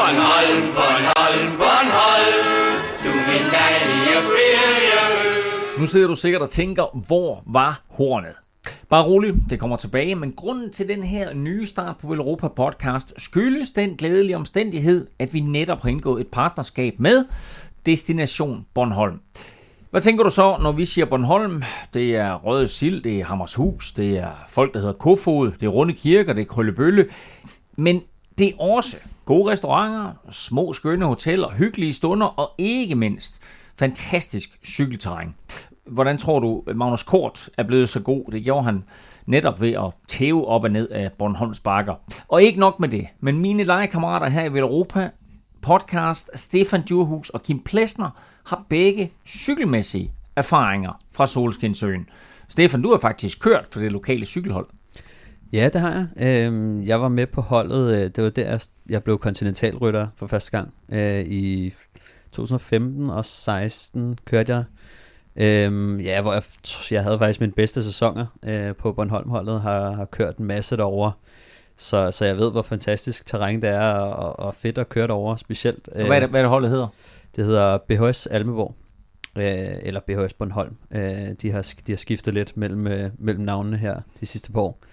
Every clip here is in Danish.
Bornholm, Bornholm, Bornholm, du min dejlige ferie. Nu sidder du sikkert og tænker, hvor var hornet? Bare rolig, det kommer tilbage, men grunden til den her nye start på Velropa podcast skyldes den glædelige omstændighed, at vi netop har indgået et partnerskab med Destination Bornholm. Hvad tænker du så, når vi siger Bornholm? Det er Røde Sild, det er Hammershus, det er folk, der hedder Kofod, det er Runde Kirker, det er Krøllebølle. Men det er også gode restauranter, små skønne hoteller, hyggelige stunder og ikke mindst fantastisk cykelterræn. Hvordan tror du, Magnus Kort er blevet så god? Det gjorde han netop ved at tæve op og ned af Bornholms bakker. Og ikke nok med det, men mine legekammerater her i Velropa podcast, Stefan Djurhus og Kim Plesner, har begge cykelmæssige erfaringer fra Solskinsøen. Stefan, du har faktisk kørt for det lokale cykelhold. Ja, det har jeg. Jeg var med på holdet. Det var der, jeg blev kontinentalrytter for første gang. I 2015 og 16 kørte jeg. Hvor jeg havde faktisk mine bedste sæsoner på Bornholm-holdet. Har kørt en masse derovre. Så jeg ved, hvor fantastisk terræn det er, og fedt at køre derovre specielt. Hvad er det holdet hedder? Det hedder BHS Almeborg, eller BHS Bornholm. De har skiftet lidt mellem navnene her de sidste par år.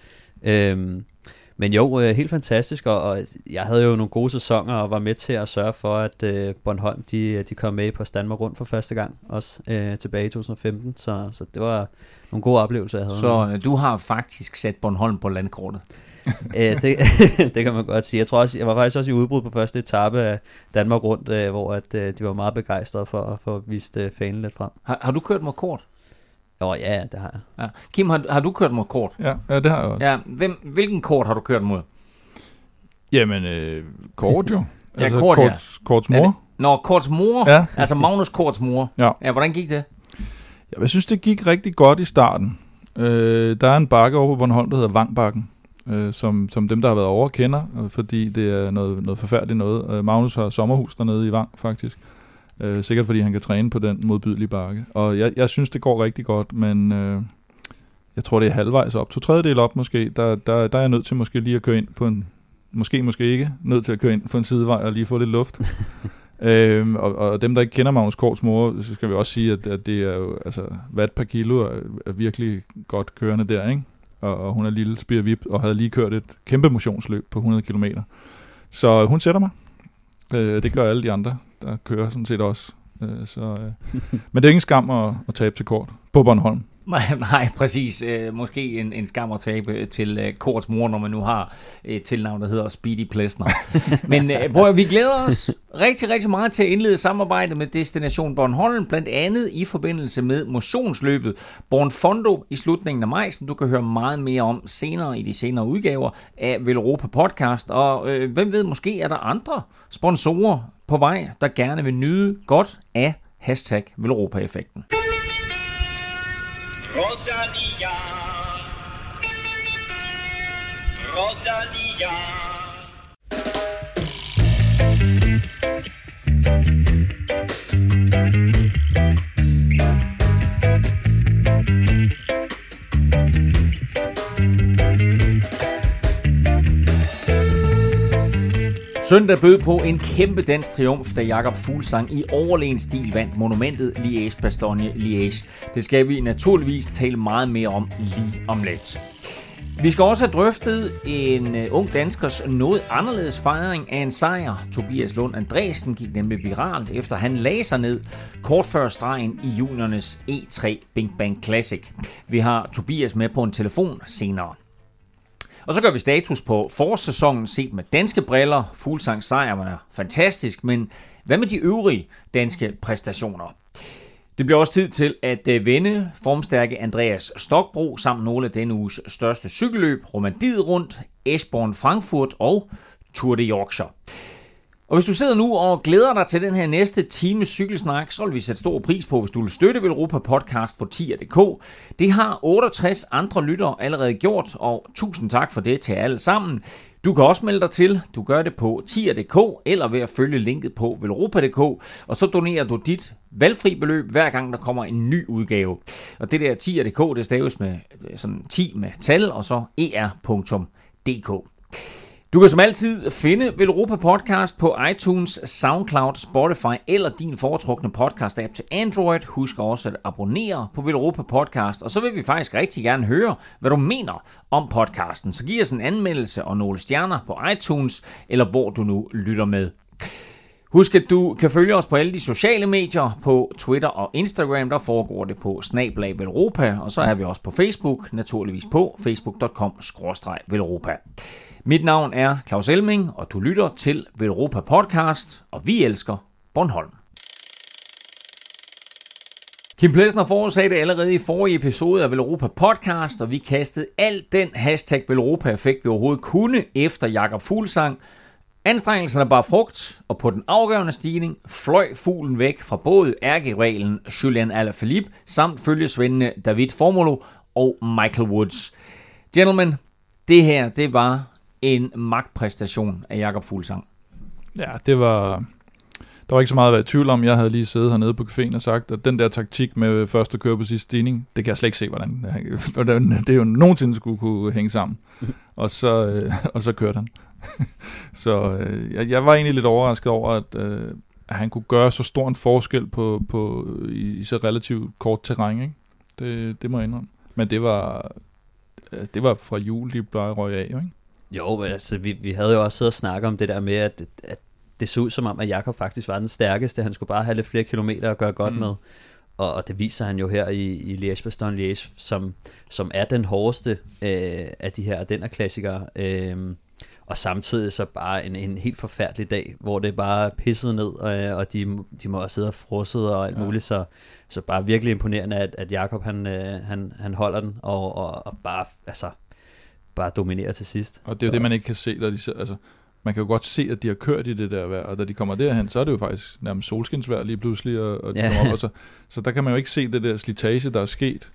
Men jo, helt fantastisk, og jeg havde jo nogle gode sæsoner, og var med til at sørge for, at Bornholm de kom med på Danmark Rundt for første gang, også tilbage i 2015, så det var nogle gode oplevelser, jeg havde. Så du har faktisk sat Bornholm på landkortet? Det kan man godt sige. Jeg tror også, jeg var faktisk også i udbrud på første etape af Danmark Rundt, hvor de var meget begejstrede for at vise fanen lidt frem. Har du kørt mod kort? Ja, det har jeg. Ja. Kim, har du kørt mod kort? Ja, det har jeg også. Ja, hvilken kort har du kørt mod? Jamen, kort jo. Altså, kort, Korts mor. Nå, Korts mor? Ja. Altså Magnus Korts mor? Ja. Hvordan gik det? Jeg synes, det gik rigtig godt i starten. Der er en bakke over på Bornholm, der hedder Vangbakken, som dem, der har været over, kender, fordi det er noget forfærdeligt noget. Magnus har sommerhus dernede i Vang, faktisk. Sikkert fordi han kan træne på den modbydelige bakke. Og jeg synes, det går rigtig godt, men jeg tror, det er halvvejs op. 2/3 op måske. Der er jeg nødt til måske lige at køre ind på en... Måske ikke nødt til at køre ind på en sidevej og lige få lidt luft. Og dem, der ikke kender Magnus Korts mor, så skal vi også sige, at det er jo... Altså, watt per kilo er virkelig godt kørende der, ikke? Og hun er lille spirvip og havde lige kørt et kæmpe motionsløb på 100 km. Så hun sætter mig. Det gør alle de andre, der kører sådan set også. Men det er ingen skam at tabe til Kort på Bornholm. Nej, præcis. Måske en skam at tabe til Korts mor, når man nu har et tilnavn, der hedder Speedy Plesner. Men vi glæder os rigtig, rigtig meget til at indlede samarbejde med Destination Bornholm, blandt andet i forbindelse med motionsløbet Bornfondo i slutningen af maj, som du kan høre meget mere om senere i de senere udgaver af Velropa podcast. Og hvem ved, måske er der andre sponsorer på vej, der gerne vil nyde godt af #Velropa-effekten. Rodalia, Rodalia. Søndag bød på en kæmpe dansk triumf, da Jakob Fuglsang i overlegen stil vandt monumentet Liège-Bastogne-Liège. Det skal vi naturligvis tale meget mere om lige om lidt. Vi skal også have drøftet en ung danskers noget anderledes fejring af en sejr. Tobias Lund Andresen gik nemlig viralt, efter han lagde sig ned kort før stregen i juniornes E3 Bing Bang Classic. Vi har Tobias med på en telefon senere. Og så gør vi status på forårssæsonen set med danske briller. Fuglsangs sejr var fantastisk, men hvad med de øvrige danske præstationer? Det bliver også tid til at vende formstærke Andreas Stokbro samt nogle af denne uges største cykelløb, Romandiet Rundt, Eschborn Frankfurt og Tour de Yorkshire. Og hvis du sidder nu og glæder dig til den her næste time cykelsnak, så vil vi sætte stor pris på, hvis du vil støtte Velropa podcast på tier.dk. Det har 68 andre lyttere allerede gjort, og tusind tak for det til alle sammen. Du kan også melde dig til. Du gør det på tier.dk eller ved at følge linket på velropa.dk, og så donerer du dit valgfri beløb hver gang der kommer en ny udgave. Og det der tier.dk, det staves med sådan 10 med tal og så er.dk. Du kan som altid finde Velropa Podcast på iTunes, SoundCloud, Spotify eller din foretrukne podcast-app til Android. Husk også at abonnere på Velropa Podcast, og så vil vi faktisk rigtig gerne høre, hvad du mener om podcasten. Så giv os en anmeldelse og nogle stjerner på iTunes, eller hvor du nu lytter med. Husk, at du kan følge os på alle de sociale medier, på Twitter og Instagram, der foregår det på @Velropa, og så er vi også på Facebook, naturligvis på facebook.com/Velropa. Mit navn er Claus Elming, og du lytter til Velropa Podcast, og vi elsker Bornholm. Kim Plesner forudsagde det allerede i forrige episode af Velropa Podcast, og vi kastede al den #Velropa-effekt vi overhovedet kunne efter Jakob Fuglsang. Anstrengelserne bar frugt, og på den afgørende stigning fløj fuglen væk fra både ærkerivalen Julian Alaphilippe samt følgesvendene David Formolo og Michael Woods. Gentlemen, det her, det var en magtpræstation af Jakob Fuglsang. Ja, der var ikke så meget at være i tvivl om. Jeg havde lige siddet hernede på caféen og sagt, at den der taktik med først at køre på sidste stigning, det kan jeg slet ikke se, hvordan det jo nogensinde skulle kunne hænge sammen. Og så kørte han. Så jeg var egentlig lidt overrasket over, at han kunne gøre så stor en forskel i så relativt kort terræn, ikke? Det må jeg indrømme. Men det var fra jul, de blev røget af, ikke? Jo, altså vi havde jo også siddet og snakket om det der med, at det så ud som om, at Jakob faktisk var den stærkeste. Han skulle bare have lidt flere kilometer at gøre godt med. Og det viser han jo her i Liège-Bastogne-Liège, som er den hårdeste af de her Ardenner-klassikere. Og samtidig så bare en helt forfærdelig dag, hvor det bare pissede ned, og de må også sidde og frosset og alt muligt. Så bare virkelig imponerende, at Jakob han holder den og bare dominerer til sidst. Og det er jo det, man ikke kan se, når de man kan jo godt se, at de har kørt i det der vejr, og da de kommer derhen, så er det jo faktisk nærmest solskinsvejr lige pludselig, og de kommer op, og så der kan man jo ikke se det der slitage, der er sket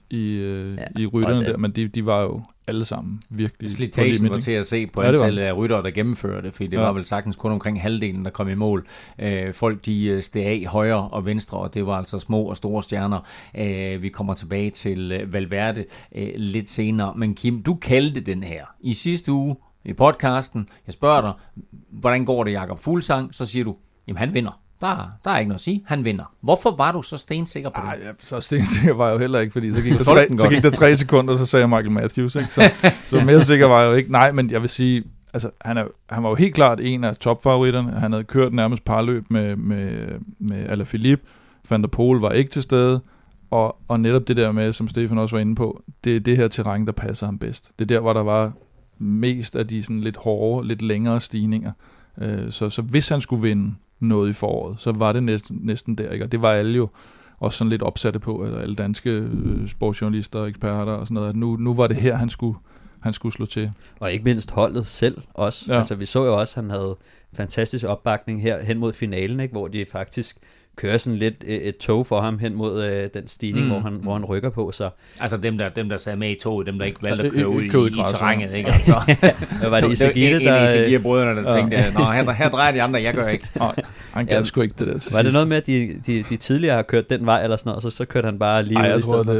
i rytterne der, men de var jo alle sammen virkelig... Slitagen var til at se på antallet af ryttere, der gennemførte det, fordi det var vel sagtens kun omkring halvdelen, der kom i mål. Folk, de steg af højre og venstre, og det var altså små og store stjerner. Vi kommer tilbage til Valverde lidt senere, men Kim, du kaldte den her i sidste uge, i podcasten. Jeg spørger dig, hvordan går det Jakob Fuglsang? Så siger du, jamen han vinder. Der er ikke noget at sige. Han vinder. Hvorfor var du så stensikker på det? Ja, så stensikker var jeg jo heller ikke, fordi så gik der 3 sekunder, så sagde jeg Michael Matthews. Ikke? Så mere sikker var jeg jo ikke. Nej, men jeg vil sige, altså, han var jo helt klart en af topfavoritterne. Han havde kørt nærmest parløb med Alaphilippe. Van der Poel var ikke til stede. Og netop det der med, som Stefan også var inde på, det er det her terræn, der passer ham bedst. Det er der, hvor der var mest af de sådan lidt hårde, lidt længere stigninger. Så hvis han skulle vinde noget i foråret, så var det næsten der, ikke? Og det var alle jo også sådan lidt opsatte på, eller alle danske sportsjournalister og eksperter og sådan noget, at nu var det her, han skulle slå til. Og ikke mindst holdet selv også. Ja. Altså vi så jo også, at han havde fantastisk opbakning her hen mod finalen, ikke? Hvor de faktisk kører sådan lidt et tog for ham hen mod den stigning, hvor han rykker på. Så. Altså dem der sad med i toget, dem der ikke valgte at køre ud i terrænet, ikke? Altså, var det Isagire, der... Isagire-brødrene, der tænkte, her drejer de andre, jeg gør ikke. Han gav sgu ikke det der til Var det noget med, at de tidligere har kørt den vej, eller sådan noget, så kørte han bare lige ud? Jeg tror,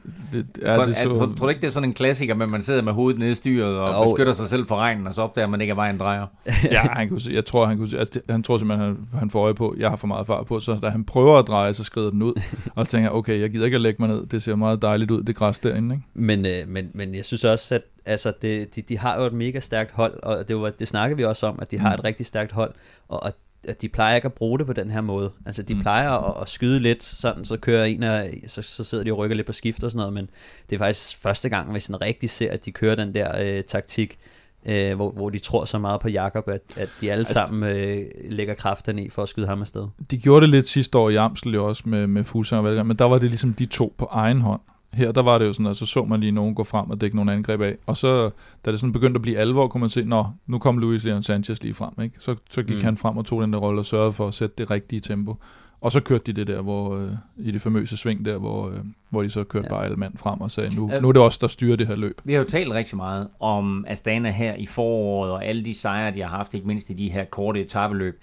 tror du ikke, det er sådan en klassiker, men man sidder med hovedet nede i styret og beskytter sig selv for regnen, og så opdager man ikke, at vejen drejer? Ja, han tror simpelthen, han får øje på, jeg har for meget fart på, så da han prøver at dreje, så skrider den ud, og så tænker jeg, okay, jeg gider ikke at lægge mig ned, det ser meget dejligt ud, det græs derinde, ikke? Men jeg synes også, at altså de har jo et mega stærkt hold, og det snakker vi også om, at de har et rigtig stærkt hold, og at de plejer ikke at bruge det på den her måde. Altså de plejer at skyde lidt, sådan, så kører en af, så sidder de og rykker lidt på skift og sådan noget, men det er faktisk første gang, hvis man rigtig ser, at de kører den der taktik, hvor de tror så meget på Jakob, at de alle sammen lægger kræfterne i for at skyde ham afsted. De gjorde det lidt sidste år i Amstel jo også med Fuglsang og Valgren, men der var det ligesom de to på egen hånd. Her der var det jo sådan, at så man lige nogen gå frem og dække nogle angreb af, og så da det sådan begyndte at blive alvor, kunne man se, nu kom Luis Leon Sanchez lige frem, ikke? Så gik han frem og tog den der rolle og sørgede for at sætte det rigtige tempo. Og så kørte de det der, hvor i det famøse sving der, hvor de så kørte bare alle mand frem og sagde, nu er det os, der styrer det her løb. Vi har jo talt rigtig meget om Astana her i foråret, og alle de sejre, de har haft, ikke mindst i de her korte etapeløb.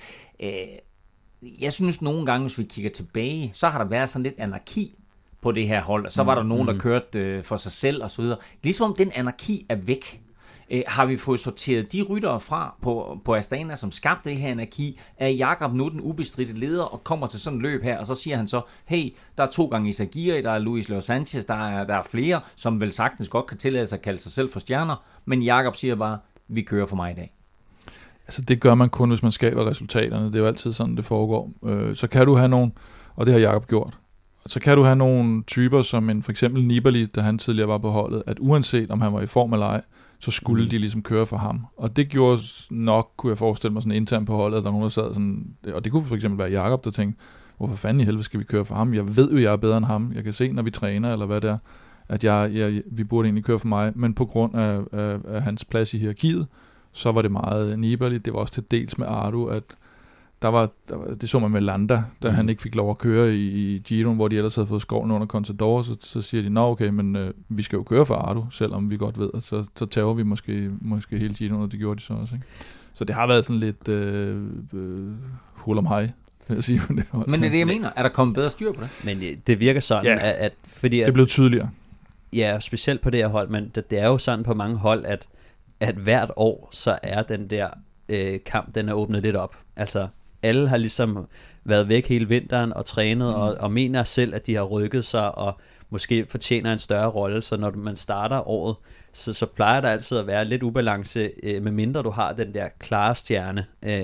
Jeg synes nogle gange, hvis vi kigger tilbage, så har der været sådan lidt anarki på det her hold, og så var der nogen, der kørte for sig selv og så videre. Ligesom om den anarki er væk. Har vi fået sorteret de ryttere fra på Astana, som skabte det her anarki? Er Jakob nu den ubestridte leder og kommer til sådan et løb her, og så siger han så, hey, der er 2 gange Izagirre, der er Luis León Sanchez, der er flere, som vel sagtens godt kan tillade sig at kalde sig selv for stjerner, men Jakob siger bare, vi kører for mig i dag. Altså det gør man kun, hvis man skaber resultaterne. Det er jo altid sådan, det foregår. Så kan du have nogen, og det har Jakob gjort, så kan du have nogle typer, som for eksempel Nibali, da han tidligere var på holdet, at uanset om han var i form eller ej, så skulle de ligesom køre for ham. Og det gjorde nok, kunne jeg forestille mig, sådan internt på holdet, at der nogen, der sad sådan, og det kunne for eksempel være Jakob, der tænkte, hvorfor fanden i helvede skal vi køre for ham? Jeg ved jo, jeg er bedre end ham. Jeg kan se, når vi træner, eller hvad det er, at vi burde egentlig køre for mig, men på grund af hans plads i hierarkiet, så var det meget Nibali. Det var også til dels med Ardu, at det så man med Landa, da han ikke fik lov at køre i Giroen, hvor de ellers havde fået skovlen under Contador, så siger de, nå okay, men vi skal jo køre for Ardu, selvom vi godt ved, at så tager vi måske hele Giroen, og det gjorde de så også. Ikke? Så det har været sådan lidt hul om hej. Men det er det, jeg mener. Er der kommet bedre styr på det? Men det virker sådan, at fordi det er blevet tydeligere. Ja, specielt på det her hold, men det er jo sådan på mange hold, at hvert år, så er den der kamp, den er åbnet lidt op. Altså, alle har ligesom været væk hele vinteren og trænet, og mener selv, at de har rykket sig, og måske fortjener en større rolle, så når man starter året, så plejer der altid at være lidt ubalance, medmindre du har den der klare stjerne.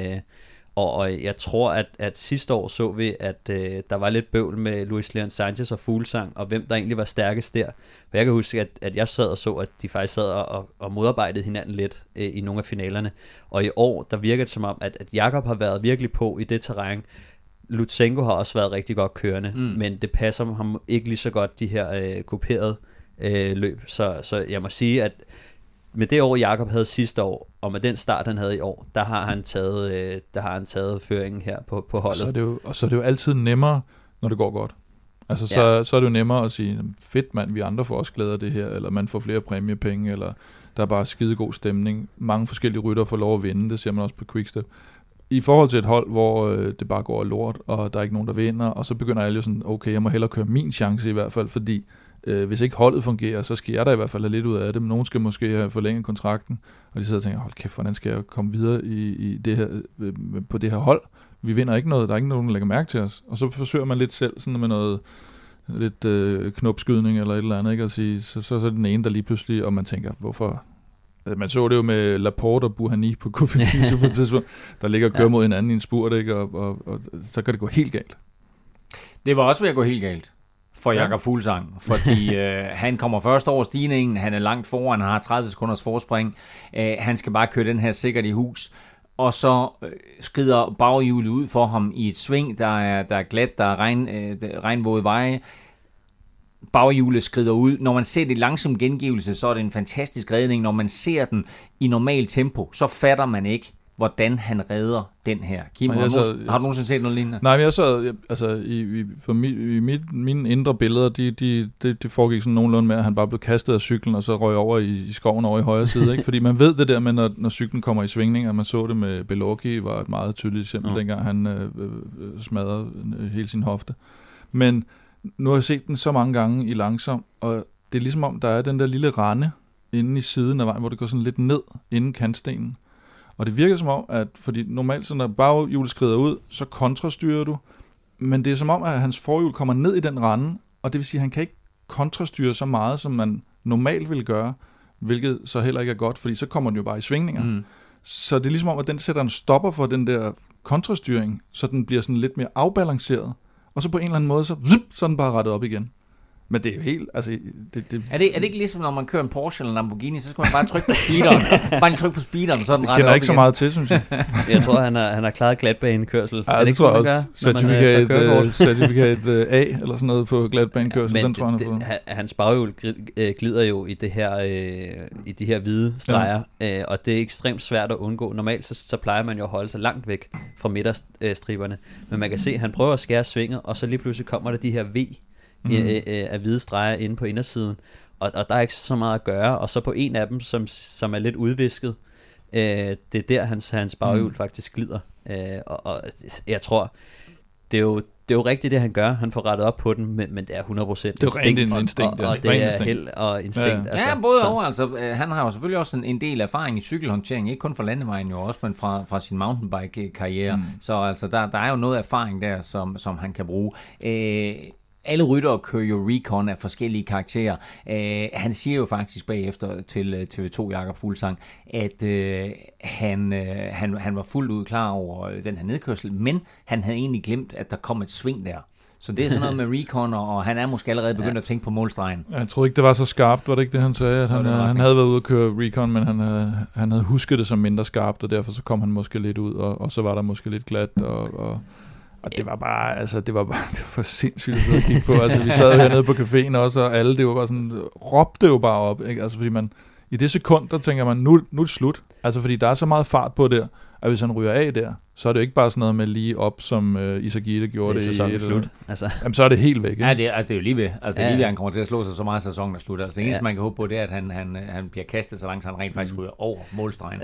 Og jeg tror, at sidste år så vi, at der var lidt bøvl med Luis León Sanchez og Fuglsang, og hvem der egentlig var stærkest der. For jeg kan huske, at jeg sad og så, at de faktisk sad og modarbejdede hinanden lidt i nogle af finalerne. Og i år, der virker det som om, at Jakob har været virkelig på i det terræn. Lutsenko har også været rigtig godt kørende, men det passer ham ikke lige så godt, de her kuperede løb. Så jeg må sige, at med det år, Jakob havde sidste år, og med den start, han havde i år, der har han taget føringen her på holdet. Og så er det jo altid nemmere, når det går godt. Altså, så er det jo nemmere at sige, fedt mand, vi andre får også glæde af det her, eller man får flere præmiepenge, eller der er bare skidegod stemning. Mange forskellige rytter får lov at vinde, det ser man også på Quickstep. I forhold til et hold, hvor det bare går lort, og der er ikke nogen, der vinder, og så begynder alle jo sådan, okay, jeg må hellere køre min chance i hvert fald, fordi hvis ikke holdet fungerer, så skal jeg da i hvert fald have lidt ud af det, men nogen skal måske have forlænget kontrakten, og de sidder og tænker, hold kæft, hvordan skal jeg komme videre i det her, på det her hold? Vi vinder ikke noget, der er ikke nogen, der lægger mærke til os. Og så forsøger man lidt selv sådan med noget lidt knopskydning eller et eller andet, ikke? At sige, så er det den ene, der lige pludselig, og man tænker, hvorfor? Man så det jo med Laporte og Buhani på Cofidis på et tidspunkt, der ligger og kører mod hinanden i en spurt, ikke? Og så kan det gå helt galt. Det var også ved at gå helt galt for Jakob Fuglsang, fordi han kommer først over stigningen, han er langt foran, han har 30 sekunders forspring, han skal bare køre den her sikkert i hus, og så skrider baghjulet ud for ham i et sving, der er glat, der er regnvåde veje. Baghjulet skrider ud. Når man ser det i langsom gengivelse, så er det en fantastisk redning. Når man ser den i normal tempo, så fatter man ikke, hvordan han redder den her. Kim, har du nogensinde set noget lignende? Nej, men jeg så, altså, i mine indre billeder, det foregik sådan nogenlunde med, at han bare blev kastet af cyklen, og så røg over i skoven over i højre side. Ikke? Fordi man ved det der med, når cyklen kommer i svingning, og man så det med Belocchi, var et meget tydeligt eksempel, dengang han smadrede hele sin hofte. Men nu har jeg set den så mange gange i langsom, og det er ligesom om, der er den der lille rande inde i siden af vejen, hvor det går sådan lidt ned inden kantstenen. Og det virker som om, at fordi normalt, så når baghjulet skrider ud, så kontrastyrer du, men det er som om, at hans forhjul kommer ned i den rande, og det vil sige, at han kan ikke kontrastyre så meget, som man normalt ville gøre, hvilket så heller ikke er godt, fordi så kommer den jo bare i svingninger. Så det er ligesom om, at den sætter en stopper for den der kontrastyring, så den bliver sådan lidt mere afbalanceret, og så på en eller anden måde, så er den bare rettet op igen. Men det er jo helt, altså... Er det ikke ligesom, når man kører en Porsche eller en Lamborghini, så skal man bare trykke på speederen. Bare lige trykke på speederen, så er den rettet op igen. Det kender ikke så meget til, synes jeg. Jeg tror, han har klaret glatbanekørsel. Ja, det tror jeg også. Certifikat A, eller sådan noget på glatbanekørsel. Men hans baghjul glider jo i det her, i de her hvide streger, og det er ekstremt svært at undgå. Normalt så plejer man jo at holde sig langt væk fra midterstriberne. Men man kan se, at han prøver at skære svinget, og så lige pludselig kommer der de her V af hvide streger inde på indersiden, og der er ikke så meget at gøre, og så på en af dem, som er lidt udvisket, det er der hans baghjul faktisk glider, og jeg tror, det er jo rigtigt, det han gør. Han får rettet op på den, men det er 100% det er rent instinkt, og det er held og instinkt. Ja. Altså, ja, både over. Altså, han har jo selvfølgelig også en del erfaring i cykelhåndtering, ikke kun fra landevejen jo også, men fra sin mountainbike-karriere. Så altså, der er jo noget erfaring der, som han kan bruge. Alle ryttere kører jo recon af forskellige karakterer. Han siger jo faktisk bagefter til TV2 Jakob Fuglsang, at han var fuldt ud klar over den her nedkørsel, men han havde egentlig glemt, at der kom et sving der. Så det er sådan noget med recon, og han er måske allerede begyndt at tænke på målstregen. Jeg tror ikke, det var så skarpt, var det ikke det, han sagde? At han havde været ude at køre recon, men han havde husket det som mindre skarpt, og derfor så kom han måske lidt ud, og så var der måske lidt glat, og det var bare, altså, det var for sindssygt at kigge på. Altså, vi sad hernede på caféen også, og alle, det var bare sådan, råbte jo bare op, ikke? Altså, fordi man, i det sekund, der tænker man, nu er det slut. Altså, fordi der er så meget fart på der, at hvis han ryger af der, så er det jo ikke bare sådan noget med lige op, som Isagire gjorde det i et slut. Altså. Jamen, så er det helt væk, ikke? Ja, det er jo lige ved. Altså, det er lige ved, han kommer til at slå sig så meget, sæsonen er slut. Altså, det eneste, man kan håbe på, det er, at han bliver kastet så langt, han rent faktisk ryger over målstregen.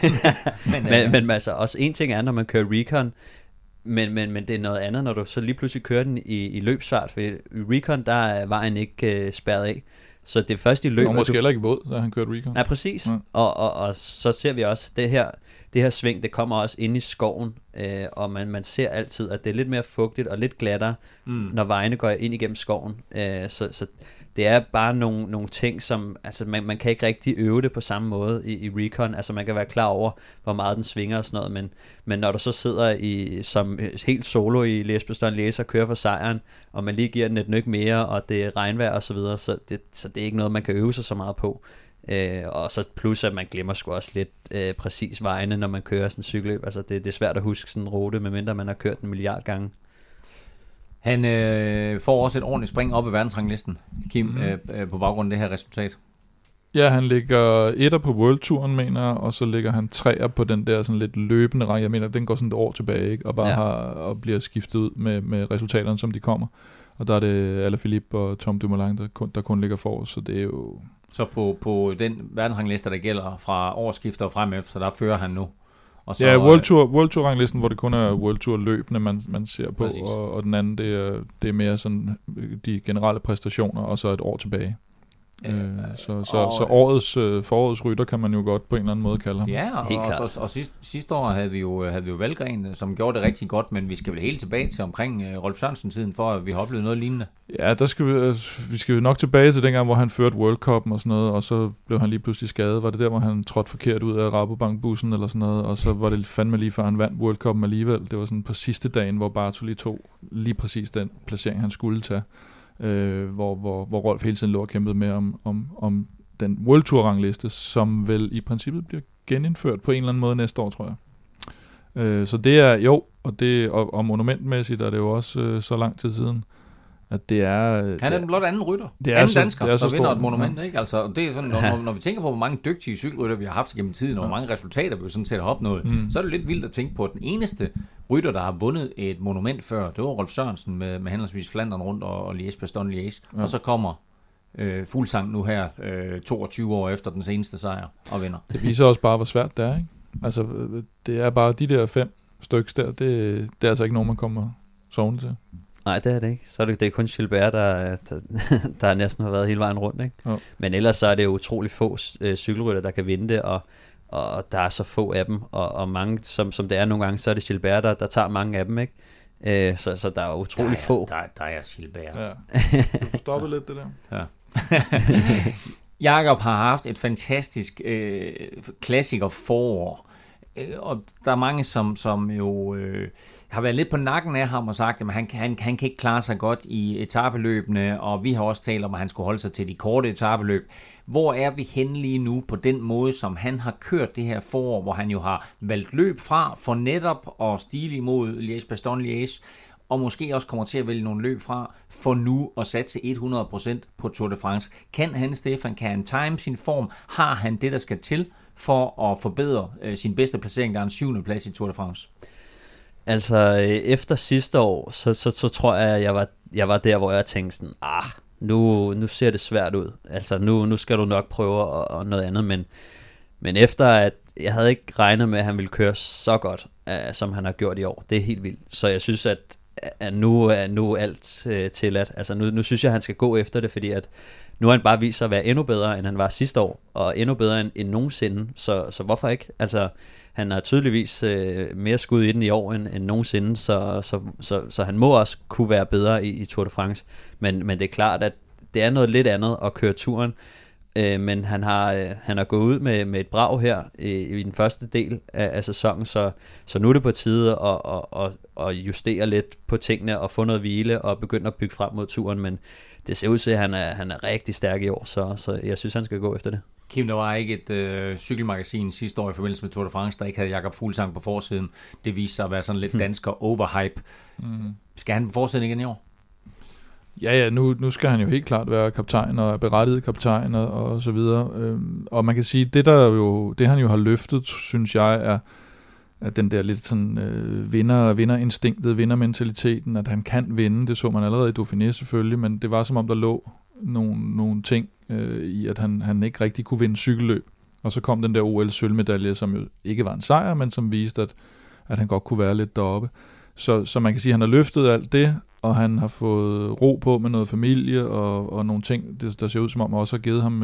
men altså, også en ting er, når man kører recon, men det er noget andet, når du så lige pludselig kører den i løbsfart, for i recon, der er vejen ikke spærret af. Så det er først i løbet... Det var måske heller ikke våd, da han kørte recon. Nej, præcis. Ja. Og så ser vi også, det her sving, det kommer også ind i skoven, og man ser altid, at det er lidt mere fugtigt og lidt glattere, når vejene går ind igennem skoven. Så det er bare nogle ting, som... Altså, man kan ikke rigtig øve det på samme måde i recon. Altså, man kan være klar over, hvor meget den svinger og sådan noget, men når du så sidder som helt solo i Liège-Bastogne-Liège og kører for sejren, og man lige giver den et nyk mere, og det er regnvejr og så videre, så det er ikke noget, man kan øve sig så meget på. Og så plus, at man glemmer sgu også lidt præcis vejene, når man kører sådan en cykelløb. Altså, det er svært at huske sådan en rute, medmindre man har kørt den 1 milliard gange. Han får også et ordentligt spring op i verdensranglisten, Kim, på baggrund af det her resultat. Ja, han ligger etter på World-turen, mener jeg, og så ligger han 3'er på den der sådan lidt løbende række. Jeg mener, den går sådan et år tilbage, ikke? Og bare og bliver skiftet ud med resultaterne, som de kommer. Og der er det Alaphilippe og Tom Dumoulin, der kun ligger for, så det er jo... Så på den verdensrangliste, der gælder fra årsskifter og frem efter, der fører han nu. Og så, ja, World Tour ranglisten, hvor det kun er World Tour løbende, man ser på, og den anden, det er mere sådan de generelle præstationer, og så et år tilbage. Så forårets rytter kan man jo godt på en eller anden måde kalde ham. Ja, og sidste år havde vi jo Valgren, som gjorde det rigtig godt, men vi skal vel helt tilbage til omkring Rolf Sørensen-tiden, for at vi har oplevet noget lignende. Ja, der skal vi skal nok tilbage til dengang, hvor han førte World Cup'en og sådan noget, og så blev han lige pludselig skadet. Var det der, hvor han trådte forkert ud af Rabobank-bussen eller sådan noget, og så var det fandme lige før han vandt World Cup'en alligevel. Det var sådan på sidste dagen, hvor Bartoli tog lige præcis den placering, han skulle tage. Hvor Rolf hele tiden lå og kæmpede med om den World Tour rangliste, som vel i princippet bliver genindført på en eller anden måde næste år, tror jeg. Så det er jo, og monumentmæssigt er det jo også så lang tid siden, at det er... Han er den blot anden rytter. Anden dansker, der vinder et monument, ikke? Altså, det er sådan, når vi tænker på, hvor mange dygtige cykelrytter vi har haft gennem tiden, og hvor mange resultater vi jo sådan set har opnået, så er det lidt vildt at tænke på, at den eneste rytter, der har vundet et monument før, det var Rolf Sørensen med henholdsvis Flandern rundt og Liège-Bastogne-Liège. Ja. Og så kommer Fuglsang nu her 22 år efter den seneste sejr og vinder. Det viser også bare, hvor svært det er, ikke? Altså, det er bare de der 5 stykker der, det er altså ikke nogen, man kommer sovende til. Nej, det er det ikke. Så er det er kun Gilbert, der næsten har været hele vejen rundt, ikke? Ja. Men ellers så er det utrolig få cykelrytter, der kan vinde det, og der er så få af dem, og mange, som det er nogle gange, så er det Gilbert, der tager mange af dem, ikke? Så der er utrolig få. Der er Gilbert. Ja. Du får stoppet lidt det der. Ja. Jakob har haft et fantastisk klassiker forår. Og der er mange, som jo har været lidt på nakken af ham og sagt, at han kan ikke klare sig godt i etapeløbene, og vi har også talt om, at han skulle holde sig til de korte etapeløb. Hvor er vi henne lige nu på den måde, som han har kørt det her forår, hvor han jo har valgt løb fra for netop at stile imod Liège-Bastogne-Liège, og måske også kommer til at vælge nogle løb fra for nu at satse 100% på Tour de France. Kan han, Stefan, kan han time sin form? Har han det, der skal til for at forbedre sin bedste placering, der er en 7. plads i Tour de France? Altså, efter sidste år, så tror jeg, at jeg var der, hvor jeg tænkte sådan, nu ser det svært ud. Altså, nu skal du nok prøve og noget andet, men efter at jeg havde ikke regnet med, at han ville køre så godt, som han har gjort i år. Det er helt vildt. Så jeg synes, at at nu alt tilladt. Altså nu synes jeg, at han skal gå efter det, fordi at nu har han bare vist sig at være endnu bedre, end han var sidste år, og endnu bedre end nogensinde, så hvorfor ikke? Altså, han har tydeligvis mere skud i den i år end nogensinde, så han må også kunne være bedre i Tour de France, men det er klart, at det er noget lidt andet at køre turen, men han har gået ud med et brag her i den første del af sæsonen, så nu er det på tide at justere lidt på tingene og få noget hvile og begynde at bygge frem mod turen, men det ser ud til, at han er rigtig stærk i år, så jeg synes, han skal gå efter det. Kim, der var ikke et cykelmagasin sidste år i forbindelse med Tour de France, der ikke havde Jakob Fuglsang på forsiden. Det viste sig at være sådan lidt dansker overhype. Skal han på forsiden igen i år? Ja, nu skal han jo helt klart være kaptajn og berettiget kaptajn og så videre. Og man kan sige, det han jo har løftet, synes jeg, er at den der lidt sådan vinderinstinktet, vindermentaliteten, at han kan vinde. Det så man allerede i Dauphiné selvfølgelig, men det var som om der lå nogle ting i, at han ikke rigtig kunne vinde cykelløb. Og så kom den der OL-sølvmedalje, som jo ikke var en sejr, men som viste, at han godt kunne være lidt deroppe. Så man kan sige, at han har løftet alt det, og han har fået ro på med noget familie og nogle ting, der ser ud som om også har givet ham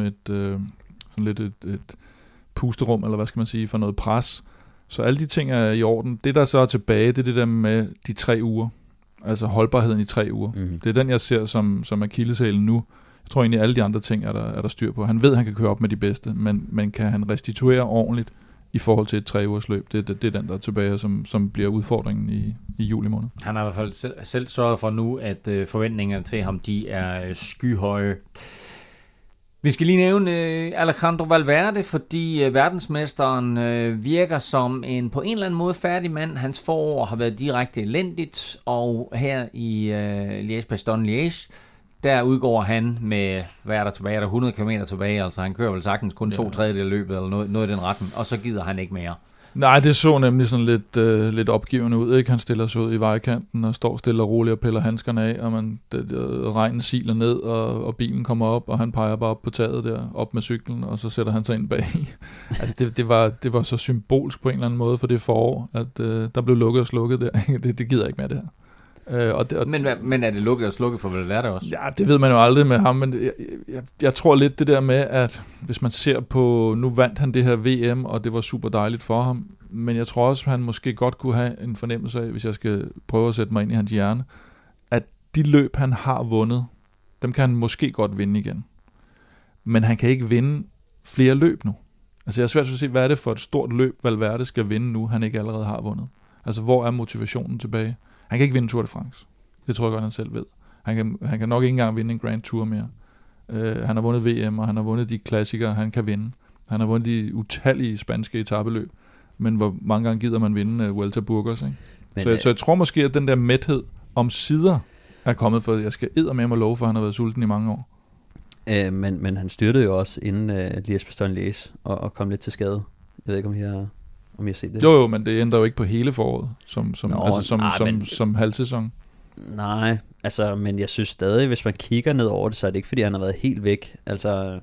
et pusterum, eller hvad skal man sige, for noget pres. Så alle de ting er i orden. Det, der så er tilbage, det er det der med de 3 uger. Altså holdbarheden i 3 uger. Mm-hmm. Det er den, jeg ser som akilleshælen nu. Jeg tror egentlig, alle de andre ting er der styr på. Han ved, at han kan køre op med de bedste, men kan han restituere ordentligt i forhold til et 3 ugers løb? Det er den, der er tilbage, som bliver udfordringen i juli måned. Han har i hvert fald selv sørget for nu, at forventningerne til ham, de er skyhøje. Vi skal lige nævne Alejandro Valverde, fordi verdensmesteren virker som en på en eller anden måde færdig mand. Hans forår har været direkte elendigt, og her i Liège-Bastogne-Liège, der udgår han med, hvad er der tilbage, der 100 km tilbage, altså han kører vel sagtens kun 2/3 af løbet, eller noget i den retning, og så gider han ikke mere. Nej, det så nemlig sådan lidt opgivende ud, ikke? Han stiller sig ud i vejkanten og står stille og roligt og piller handskerne af, og regnen siler ned, og bilen kommer op, og han peger bare op på taget der, op med cyklen, og så sætter han sig ind bag. Altså det var så symbolsk på en eller anden måde for det forår, at der blev lukket og slukket der. Det gider ikke mere det her. Men er det lukket og slukket for Valverde også? Ja, det ved man jo aldrig med ham, men jeg tror lidt det der med, at hvis man ser på, nu vandt han det her VM, og det var super dejligt for ham, men jeg tror også, at han måske godt kunne have en fornemmelse af, hvis jeg skal prøve at sætte mig ind i hans hjerne, at de løb, han har vundet, dem kan han måske godt vinde igen. Men han kan ikke vinde flere løb nu. Altså jeg er svært at se, hvad er det for et stort løb, Valverde skal vinde nu, han ikke allerede har vundet. Altså hvor er motivationen tilbage? Han kan ikke vinde Tour de France. Det tror jeg godt, han selv ved. Han kan nok ikke engang vinde en Grand Tour mere. Han har vundet VM, og han har vundet de klassikere, han kan vinde. Han har vundet de utallige spanske etapeløb. Men hvor mange gange gider man vinde Vuelta Burgos, ikke? Så jeg tror måske, at den der mæthed om sider er kommet, for jeg skal eddermame mig love, for han har været sulten i mange år. Men han styrtede jo også inden Liège-Bastogne-Liège og kom lidt til skade. Jeg ved ikke, om jeg har set det. Jo, men det ændrer jo ikke på hele foråret, som halvsæson. Nej, altså, men jeg synes stadig, hvis man kigger ned over det, så er det ikke, fordi han har været helt væk. Altså,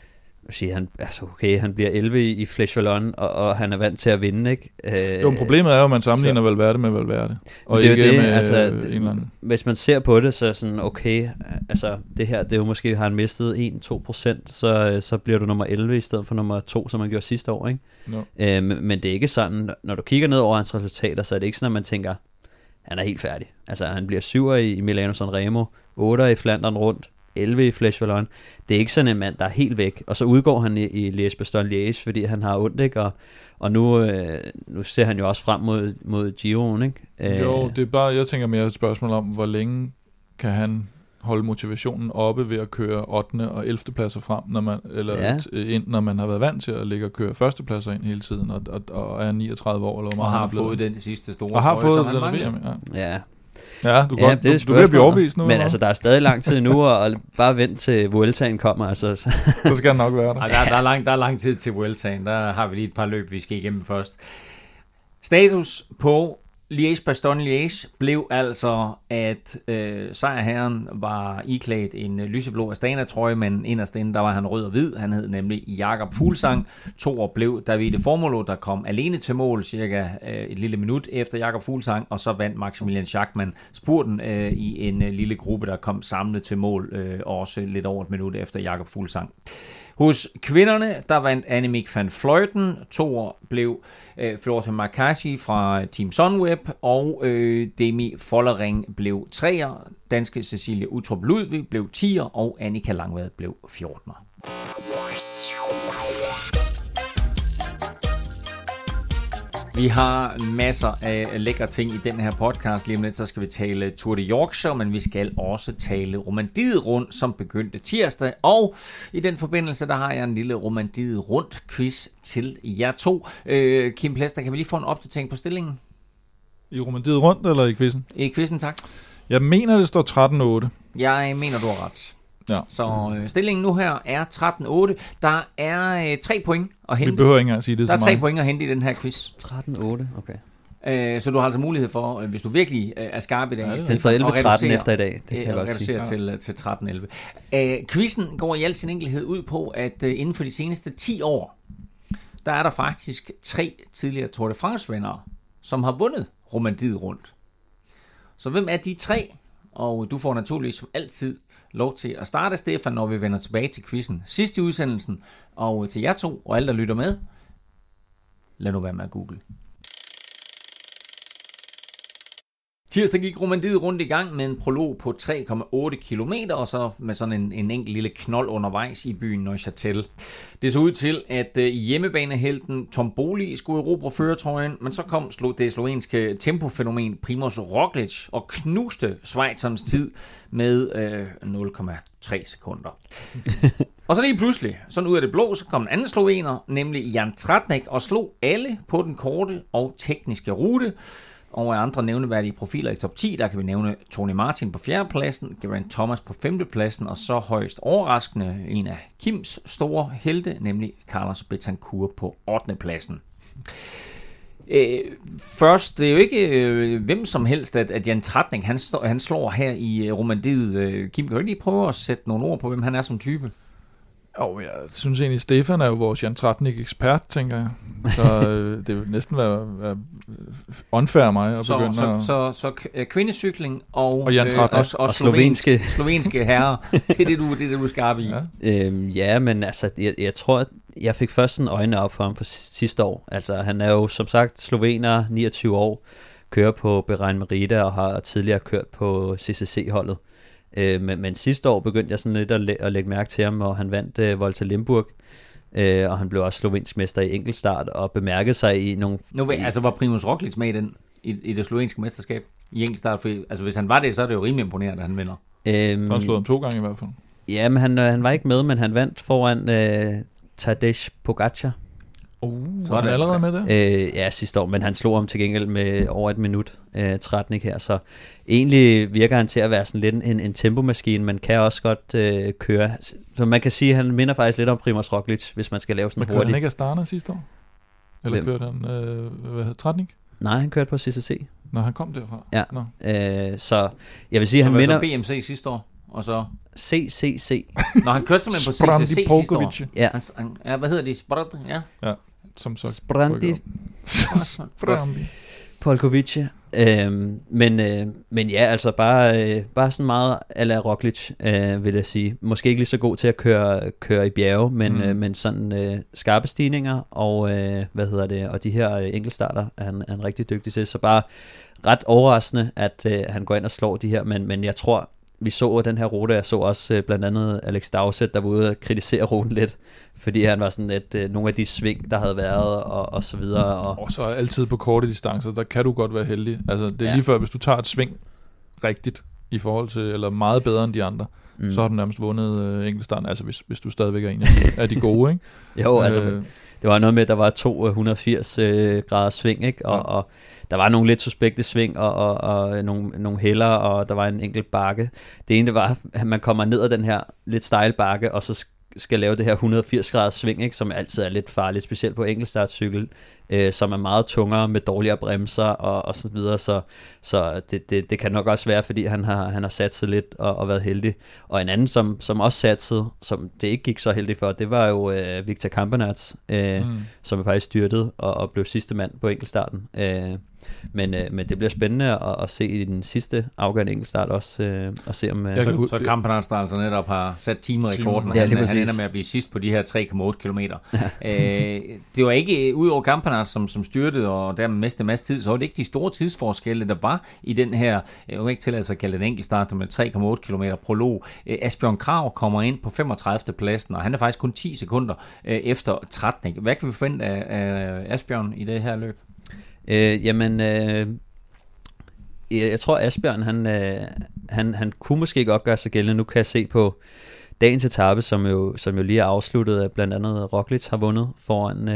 han bliver 11 i Flèche Wallonne, og han er vant til at vinde, ikke? Jo, problemet er jo, at man sammenligner Valverde med Valverde. Og det er ikke det, med altså, en eller anden. Hvis man ser på det, så er sådan, okay, altså, det her, det er jo måske, har han mistet 1-2%, så bliver du nummer 11 i stedet for nummer 2, som man gjorde sidste år, ikke? No. Men det er ikke sådan, når du kigger ned over hans resultater, så er det ikke sådan, at man tænker, han er helt færdig. Altså, han bliver 7'er i Milano Sanremo, 8'er i Flandern rundt, 11 i Flèche Wallonne. Det er ikke sådan en mand, der er helt væk. Og så udgår han i Liège-Bastogne-Liège, fordi han har ondt, ikke? Og nu ser han jo også frem mod Giroen, ikke? Jo, det er bare, jeg tænker mere et spørgsmål om, hvor længe kan han holde motivationen oppe ved at køre 8. og 11. pladser frem, når man har været vant til at ligge og køre 1. pladser ind hele tiden, og er 39 år, eller hvor meget og han har fået den sidste store og har fået den VM, ja. Ja, du bliver blive overvist nu. Men altså, der er stadig lang tid nu, og bare vent til Vueltaen kommer. Altså. Så skal han nok være der. Der er lang tid til Vueltaen. Der har vi lige et par løb, vi skal igennem først. Status på Liège-Bastogne-Liège blev altså, at sejrherren var iklædt en lyseblå Astana-trøje, men inderst inde, der var han rød og hvid. Han hed nemlig Jakob Fuglsang. Toer blev Davide Formolo, der kom alene til mål cirka et lille minut efter Jakob Fuglsang, og så vandt Maximilian Schachmann spurten i en lille gruppe, der kom samlet til mål, også lidt over et minut efter Jakob Fuglsang. Hos kvinderne, der vandt Annemiek van Vleuten. Toer blev Floortje Markazi fra Team Sunweb, og Demi Follering blev treer. Danske Cecilie Uttrup Ludvig blev 10'er, og Annika Langvad blev 14'er. Vi har masser af lækre ting i den her podcast. Lige om lidt, så skal vi tale Tour de Yorkshire, men vi skal også tale Romandiet rundt, som begyndte tirsdag. Og i den forbindelse, der har jeg en lille Romandiet rundt quiz til jer to. Kim Plester, kan vi lige få en opdatering på stillingen? I Romandiet rundt, eller i quizzen? I quizzen, tak. Jeg mener, det står 13-8. Jeg mener, du har ret. Ja. Så stillingen nu her er 13-8. Der er 3 point at hente. Vi behøver ikke engang at sige det der så er 3 meget. point at hente i den her quiz. 13-8, okay. Så du har altså mulighed for, hvis du virkelig er skarp i dag, Det står 11-13 efter i dag, det kan jeg godt sige. Til 13-11. Quizzen går i al sin enkelhed ud på, at inden for de seneste 10 år, der er der faktisk 3 tidligere Tour de France-vindere, som har vundet Romandiet rundt. Så hvem er de 3? Og du får naturligvis som altid lov til at starte, Stefan, når vi vender tilbage til quizzen sidst i udsendelsen. Og til jer to og alle, der lytter med, lad nu være med at google. Tirsdag gik Romandiet rundt i gang med en prolog på 3,8 km, og så med sådan en enkelt lille knold undervejs i byen Neuchâtel. Det så ud til, at hjemmebanehelten Tom Boli skulle erobre førertrøjen, men så kom det slovenske tempofænomen Primož Roglič og knuste schweizernes tid med 0,3 sekunder. Og så lige pludselig, sådan ud af det blå, så kom en anden slovener, nemlig Jan Tratnik, og slog alle på den korte og tekniske rute. Og af andre nævneværdige profiler i top 10, der kan vi nævne Tony Martin på 4. pladsen, Geraint Thomas på 5. pladsen, og så højst overraskende en af Kims store helte, nemlig Carlos Betancourt på 8. pladsen. Først, det er jo ikke hvem som helst, at Jan Tratnik, han slår her i Romandiet. Kim, kan du ikke lige prøve at sætte nogle ord på, hvem han er som type? Jeg synes egentlig, Stefan er jo vores Jan Tratnik-ekspert, tænker jeg. Så det vil næsten være unfair af mig at begynde så kvindecykling og Jan Tratnik. Og slovenske herrer. Det er det, du er skarp i. Ja. Men altså, jeg tror, at jeg fik først sådan øjnene op for ham på sidste år. Altså, han er jo som sagt slovener, 29 år, kører på Bahrain Merida og har tidligere kørt på CCC-holdet. Men sidste år begyndte jeg sådan lidt at lægge mærke til ham, og han vandt Volta Limburg, og han blev også slovensk mester i enkeltstart, og bemærkede sig i nogle... Altså var Primož Roglič med i det slovenske mesterskab i enkeltstart? For, altså hvis han var det, så er det jo rimelig imponerende, at han vinder. Så han slået ham 2 gange i hvert fald. Ja, men han var ikke med, men han vandt foran Tadej Pogačar. Så er han allerede med der? Ja, sidste år, men han slog ham til gengæld med over et minut, Tratnik her, så egentlig virker han til at være sådan lidt en tempomaskine, men kan også godt køre. Så man kan sige, at han minder faktisk lidt om Primož Roglič, hvis man skal lave sådan hurtigt. Men kørte han ikke Astana sidste år? Eller kørte han, Tratnik? Nej, han kørte på CCC. Nå, han kom derfra. Ja, så jeg vil sige, han minder... Så BMC sidste år, og så... CCC. Nå, han kørte simpelthen på CCC sidste år. Ja. Hvad hedder det? Sprandi? Ja. Som så... Sprandi. Polkovice. Men ja, altså bare sådan meget a la Roglič, vil jeg sige. Måske ikke lige så god til at køre i bjerge, men sådan skarpe stigninger, og og de her enkeltstarter er han rigtig dygtig til. Så bare ret overraskende, at han går ind og slår de her, men jeg tror, vi så den her rute, jeg så også blandt andet Alex Dowsett, der var ude at kritisere ruten lidt, fordi han var sådan nogle af de sving, der havde været, og så videre. Og så altid på korte distancer, der kan du godt være heldig. Altså, det er lige før, hvis du tager et sving rigtigt, i forhold til, eller meget bedre end de andre, så har du nærmest vundet enkeltstarten, altså hvis du stadigvæk er en af de gode, ikke? Jo, altså, det var noget med, at der var 280 grader sving, ikke? Og der var nogle lidt suspekte sving, og nogle hælder, og der var en enkelt bakke. Det ene, det var, at man kommer ned ad den her lidt stejle bakke, og så skal lave det her 180 graders sving, ikke, som altid er lidt farligt, specielt på enkeltstartcykel, som er meget tungere med dårligere bremser og så videre, så det kan nok også være, fordi han har satset lidt og været heldig. Og en anden, som også satsede, som det ikke gik så heldigt for, det var jo Victor Campenaerts, som faktisk styrtede og blev sidste mand på enkeltstarten. Men det bliver spændende at se i den sidste afgørende enkeltstart også, og se om... Så Campenaerts, der altså netop har sat timerekorden, ja, han ender med at blive sidst på de her 3,8 kilometer. Det var ikke, ud over Campenaerts, som styrtede, og dermed mistede en masse tid, så var det ikke de store tidsforskelle, der var i den her, jeg vil ikke tillade sig at kalde den enkeltstart, med 3,8 kilometer prolog. Asbjørn Krag kommer ind på 35. pladsen, og han er faktisk kun 10 sekunder efter Tratnik. Hvad kan vi forvente af Asbjørn i det her løb? Jeg tror Asbjørn han kunne måske godt gøre sig gældende. Nu kan jeg se på dagens etape, som jo lige er afsluttet, at blandt andet Roglic har vundet foran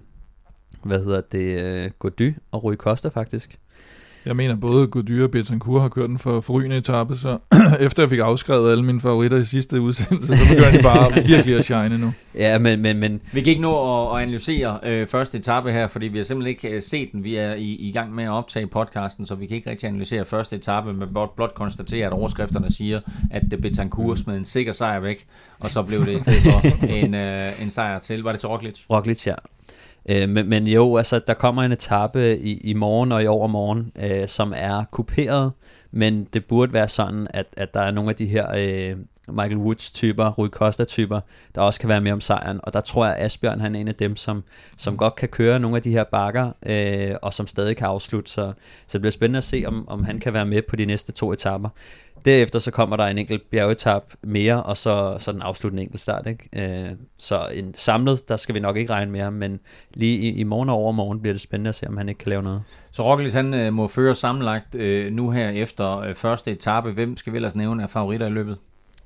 Gody og Rui Costa faktisk. Jeg mener, både Gody og Betancourt har kørt den for forrygende etape, så efter jeg fik afskrevet alle mine favoritter i sidste udsendelse, så begynder de bare virkelig at shine nu. Ja, men... Vi kan ikke nå at analysere første etape her, fordi vi har simpelthen ikke set den. Vi er i gang med at optage podcasten, så vi kan ikke rigtig analysere første etape, men blot konstatere, at overskrifterne siger, at Betancourt smed en sikker sejr væk, og så blev det i stedet for en sejr til. Var det til Roglic? Roglic, ja. Men jo, altså der kommer en etape i morgen og i overmorgen, som er kuperet, men det burde være sådan, at der er nogle af de her Michael Woods-typer, Rui Costa-typer, der også kan være med om sejren, og der tror jeg, at Asbjørn han er en af dem, som godt kan køre nogle af de her bakker, og som stadig kan afslutte, så det bliver spændende at se, om han kan være med på de næste 2 etaper. Derefter så kommer der en enkelt bjergetap mere, og så den afsluttende enkeltstart, ikke? Så en samlet, der skal vi nok ikke regne mere, men lige i morgen og overmorgen bliver det spændende at se, om han ikke kan lave noget. Så Roglic han må føre sammenlagt nu her efter første etape. Hvem skal vi ellers nævne af favoritter i løbet?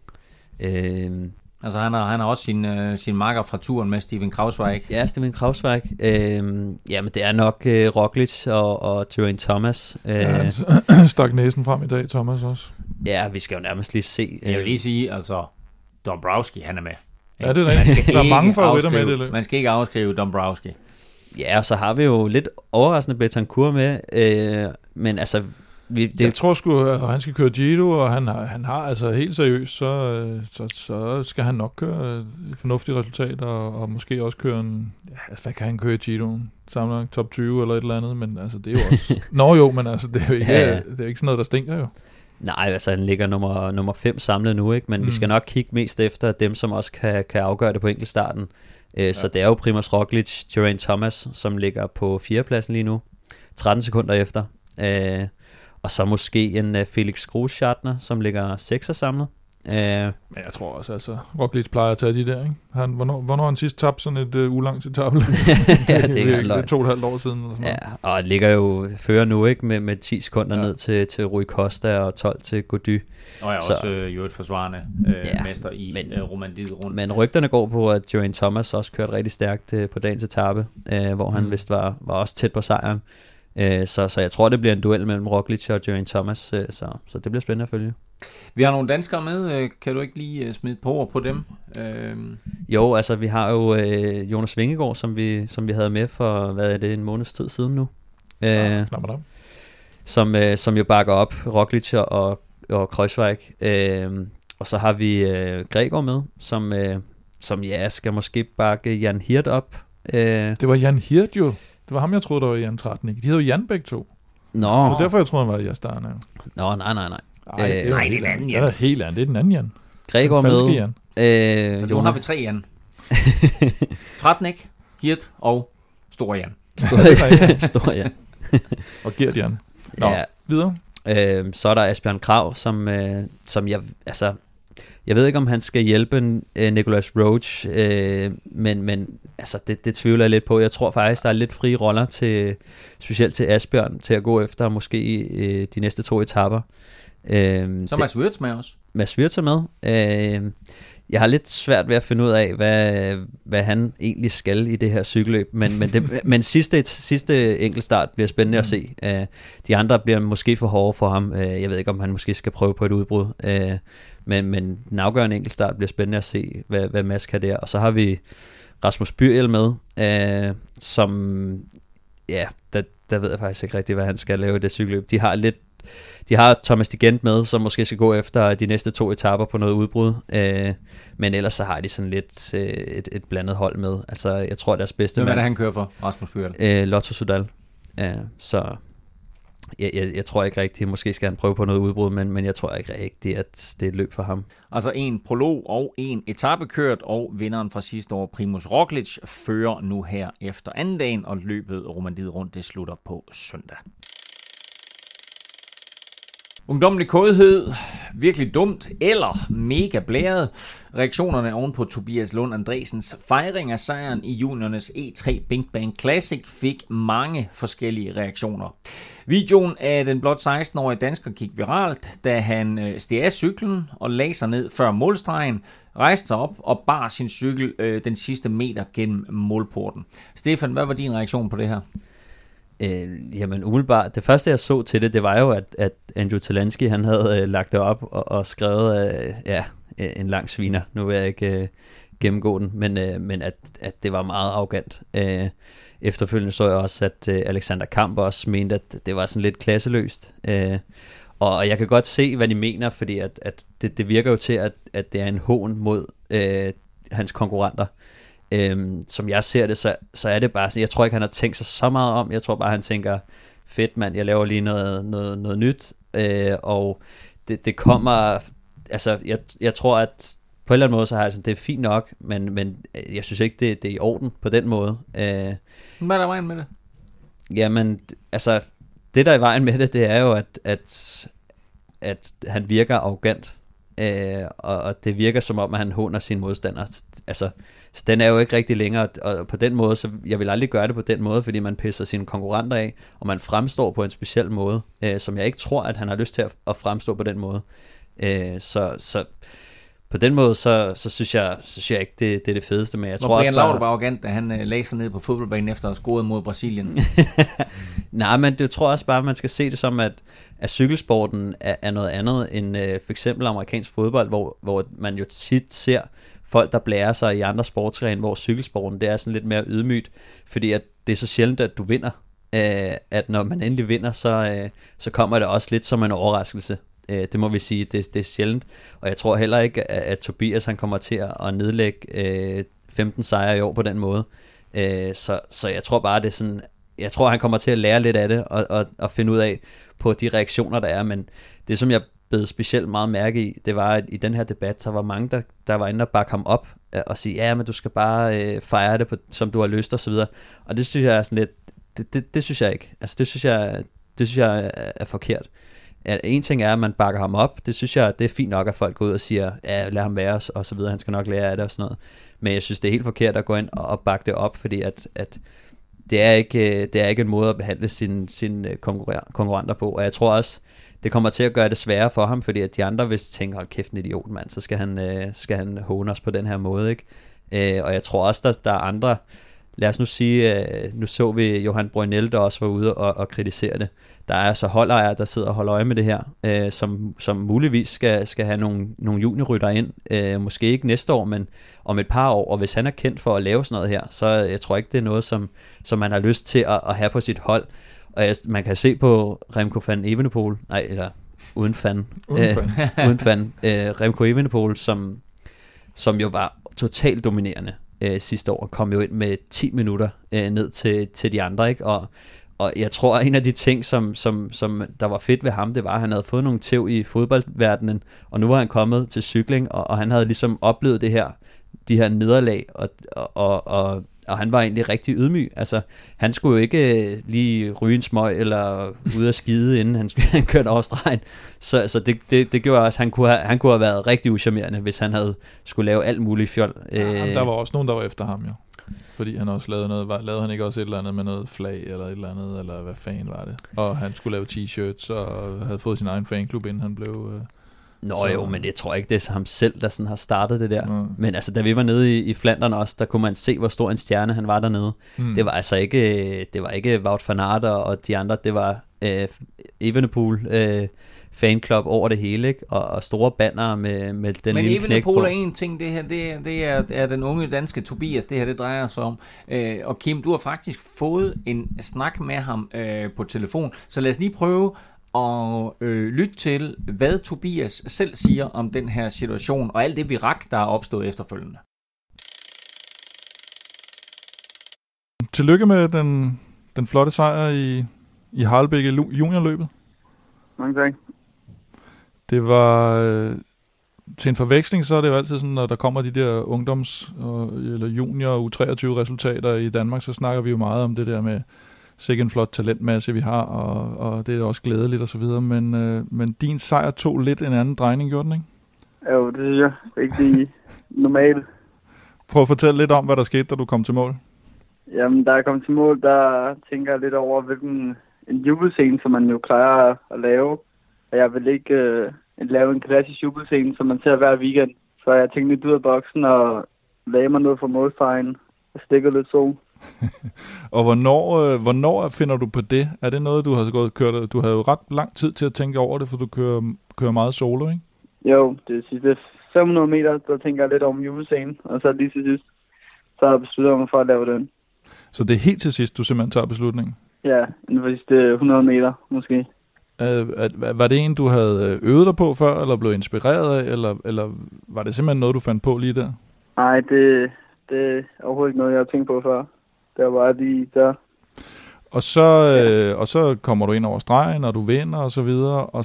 Altså han har også sin makker fra turen med Steven Kruijswijk. Ja, Steven Kruijswijk. Jamen det er nok Roglic og Geraint Thomas. Han stak næsen frem i dag, Thomas også. Ja, vi skal jo nærmest lige se. Jeg vil lige sige, altså Dombrowski, han er med. Ja, det er rigtigt. Der er mange favoritter med det løb. Man skal ikke afskrive Dombrowski. Ja, og så har vi jo lidt overraskende Betancourt med, men altså... Jeg tror sgu, at han skal køre Giro, og han har altså helt seriøst, så skal han nok køre et fornuftigt resultat, og måske også køre en... Ja, hvad kan han køre i Giroen? Sammenlagt top 20 eller et eller andet, men altså det er jo også... Nå jo, men altså det er jo ikke, det er jo ikke sådan noget, der stinker jo. Nej, altså han ligger nummer 5 samlet nu, ikke? Men vi skal nok kigge mest efter dem, som også kan afgøre det på enkeltstarten. Så det er jo Primož Roglic, Geraint Thomas, som ligger på 4. pladsen lige nu, 13 sekunder efter. Og så måske en Felix Großschartner, som ligger 6'er samlet. Men jeg tror også, altså Roglic plejer at tage de der, ikke? Hvornår har han sidst tabt sådan et ulangt etape? Ja, det er 2,5 år siden. Eller sådan ja, og det ligger jo fører nu, ikke? Med 10 sekunder ned til Rui Costa og 12 til Gody. Og jeg er også jo et forsvarende mester i Romandiet rundt. Men rygterne går på, at Geraint Thomas også kørte rigtig stærkt på dagens etape, hvor han vist var også tæt på sejren. Så jeg tror, det bliver en duel mellem Roglic og Geraint Thomas, så det bliver spændende at følge. Vi har nogle danskere med. Kan du ikke lige smide et par ord på dem? Jo, altså vi har jo Jonas Vingegaard, som vi havde med for, hvad er det, en måneds tid siden nu. Som jo bakker op Roglic og Kruijswijk. Og så har vi Gregor med, som skal måske bakke Jan Hirt op. Det var Jan Hirt jo. Det var ham, jeg troede, der var Jan Tratnik. De hedder jo Jan begge to. Nå. Det var derfor, jeg troede, han var i Astana. Nå, nej. Nej, det er den anden Jan. Det er helt andet. Det er den anden Jan. Gregor med. Jan. Så nu har vi 3 Jan. Tratnik, Hirt og Stor Jan. Stor Jan. Og Gert Jan. Nå, videre. Så er der Asbjørn Krag, som jeg ved ikke, om han skal hjælpe Nicolas Roach, men altså det tvivler jeg lidt på. Jeg tror faktisk, der er lidt frie roller specielt til Asbjørn, til at gå efter måske de næste 2 etaper. Så Mads Wirtz med også. Mads Wirtz er med. Jeg har lidt svært ved at finde ud af, hvad han egentlig skal i det her cykelløb, men sidste enkeltstart bliver spændende at se. De andre bliver måske for hårde for ham. Jeg ved ikke, om han måske skal prøve på et udbrud. Men den afgørende enkeltstart bliver spændende at se, hvad Mads kan der. Og så har vi Rasmus Byrjel med, som, ja, der ved jeg faktisk ikke rigtigt, hvad han skal lave i det cykelløb. De har Thomas de Gent med, som måske skal gå efter de næste 2 etaper på noget udbrud. Men ellers så har de sådan lidt et blandet hold med. Altså, jeg tror, deres bedste mand... Hvad er det, han kører for, Rasmus Byrjel? Lotto Soudal. Så jeg tror ikke rigtigt, måske skal han prøve på noget udbrud, men jeg tror ikke rigtigt, at det er et løb for ham. Altså en prolog og en etape kørt, og vinderen fra sidste år, Primož Roglič, fører nu her efter anden dagen, og løbet Romandiet rundt, det slutter på søndag. Ungdommelig kådhed, virkelig dumt eller mega blæret. Reaktionerne oven på Tobias Lund Andresens fejring af sejren i juniornes E3 Bing Bang Classic fik mange forskellige reaktioner. Videoen af den blot 16-årige dansker gik viralt, da han steg af cyklen og lagde sig ned før målstregen, rejste sig op og bar sin cykel den sidste meter gennem målporten. Stefan, hvad var din reaktion på det her? Jamen umiddelbart, det første jeg så til det var jo, at Andrew Talansky, han havde lagt det op og skrevet, en lang sviner. Nu vil jeg ikke gennemgå den, men at det var meget arrogant. Efterfølgende så jeg også, at Alexander Kamp også mente, at det var sådan lidt klasseløst. Og jeg kan godt se, hvad de mener, fordi at det virker jo til, at det er en hån mod hans konkurrenter. Som jeg ser det, så er det bare sådan, jeg tror ikke, han har tænkt sig så meget om. Jeg tror bare, han tænker, fedt mand, jeg laver lige noget nyt. Og det kommer, altså jeg tror, at på en eller anden måde, så har jeg sådan, det er fint nok, men jeg synes ikke, det er i orden på den måde. Hvad er der i vejen med det? Jamen, altså, det der er i vejen med det er jo, at han virker arrogant. Og det virker som om, at han håner sine modstandere. Altså, så den er jo ikke rigtig længere, og på den måde, så jeg vil aldrig gøre det på den måde, fordi man pisser sine konkurrenter af, og man fremstår på en speciel måde, som jeg ikke tror, at han har lyst til at fremstå på den måde. Så på den måde, så synes jeg ikke, det er det fedeste, men jeg tror også bare... Hvor Brian Laudrup var arrogant, da han lagde sig ned på fodboldbanen efter at have scoret mod Brasilien? Nej, men det tror jeg også bare, at man skal se det som, at cykelsporten er noget andet end for eksempel amerikansk fodbold, hvor man jo tit ser folk, der blærer sig i andre sportsgrene, hvor cykelsporten, det er sådan lidt mere ydmygt, fordi at det er så sjældent, at du vinder, at når man endelig vinder, så kommer det også lidt som en overraskelse. Det må vi sige, det er sjældent, og jeg tror heller ikke, at Tobias han kommer til at nedlægge 15 sejre i år på den måde. Så jeg tror bare, det er sådan, jeg tror, han kommer til at lære lidt af det, og finde ud af på de reaktioner, der er, men det som jeg bed specielt meget mærke i, det var, at i den her debat, så var mange, der var inde og bakke ham op, og sige, ja, men du skal bare fejre det, som du har lyst, og så videre. Og det synes jeg er sådan lidt, det synes jeg ikke. Altså, det synes jeg er forkert. En ting er, at man bakker ham op. Det synes jeg, det er fint nok, at folk går ud og siger, ja, lad ham være, og så videre. Han skal nok lære af det og sådan noget. Men jeg synes, det er helt forkert at gå ind og bakke det op, fordi at det er ikke en måde at behandle sine konkurrenter på. Og jeg tror også, det kommer til at gøre det sværere for ham, fordi at de andre, hvis de tænker, hold kæft, en idiot, mand, så skal han håne os på den her måde, ikke? Og jeg tror også, der er andre. Lad os nu sige, nu så vi Johan Brunel, der også var ude og kritisere det. Der er så holdejere, der sidder og holder øje med det her, som muligvis skal have nogle juniorrytter ind. Måske ikke næste år, men om et par år. Og hvis han er kendt for at lave sådan noget her, så jeg tror ikke, det er noget, som man har lyst til at have på sit hold. Og man kan se på Remco van Evenepoel, uden fan, Remco Evenepoel, som jo var totalt dominerende sidste år, kom jo ind med 10 minutter ned til de andre, ikke? Og jeg tror, at en af de ting, som der var fedt ved ham, det var, at han havde fået nogle tæv i fodboldverdenen, og nu var han kommet til cykling, og han havde ligesom oplevet de her nederlag, og han var egentlig rigtig ydmyg. Altså, han skulle jo ikke lige ryge en smøg, eller ude at skide, inden han kørte over stregen. Så det gjorde også, han kunne have været rigtig uschammerende, hvis han havde skulle lave alt muligt fjol. Der var også nogen, der var efter ham, jo. Fordi han også lavede han ikke også et eller andet med noget flag, eller et eller andet, eller hvad fanden var det? Og han skulle lave t-shirts, og havde fået sin egen fanklub, inden han blev Nå jo, men det tror jeg ikke, det er ham selv, der sådan har startet det der. Mm. Men altså, da vi var nede i Flandern også, der kunne man se, hvor stor en stjerne han var dernede. Det var altså ikke Wout van Aert og de andre, det var Evenepoel fanklub over det hele, ikke? Og store bannere med den lille knæk på. Men Evenepoel er en ting, det her, det er den unge danske Tobias, det her, det drejer sig om. Og Kim, du har faktisk fået en snak med ham på telefon, så lad os lige prøve og lytte til, hvad Tobias selv siger om den her situation, og alt det virak, der er opstået efterfølgende. Tillykke med den flotte sejr i Harelbæk juniorløbet. Mange tak. Det var til en forveksling, så er det jo altid sådan, når der kommer de der ungdoms- eller junior- og U23 resultater i Danmark, så snakker vi jo meget om det der med sikke en flot talentmasse, vi har, og det er også glædeligt og så videre, men din sejr tog lidt en anden drejning, gjorde den, ikke? Jo, det synes jeg. Rigtig normalt. Prøv at fortælle lidt om, hvad der skete, da du kom til mål. Jamen, da jeg kom til mål, der tænker jeg lidt over, hvilken en jubelscene, som man jo plejer at lave. Og jeg vil ikke lave en klassisk jubelscene, som man ser hver weekend. Så jeg tænkte lidt ud af boksen og lagde mig ned fra målstregen og stikkede lidt sol. Og hvornår finder du på det? Er det noget, du har kørt? Du havde jo ret lang tid til at tænke over det, for du kører meget solo, ikke? Jo, det sidste 500 meter, der tænker jeg lidt om jubelscenen. Og så lige til sidst, så har jeg besluttet mig for at lave den. Så det er helt til sidst, du simpelthen tager beslutningen? Ja, inden for de sidste 100 meter måske. Var det en, du havde øvet dig på før, eller blev inspireret af, eller var det simpelthen noget, du fandt på lige der? Nej, det er overhovedet ikke noget, jeg har tænkt på før. Det var bare lige der. Og så kommer du ind over stregen, og du vinder og så videre, og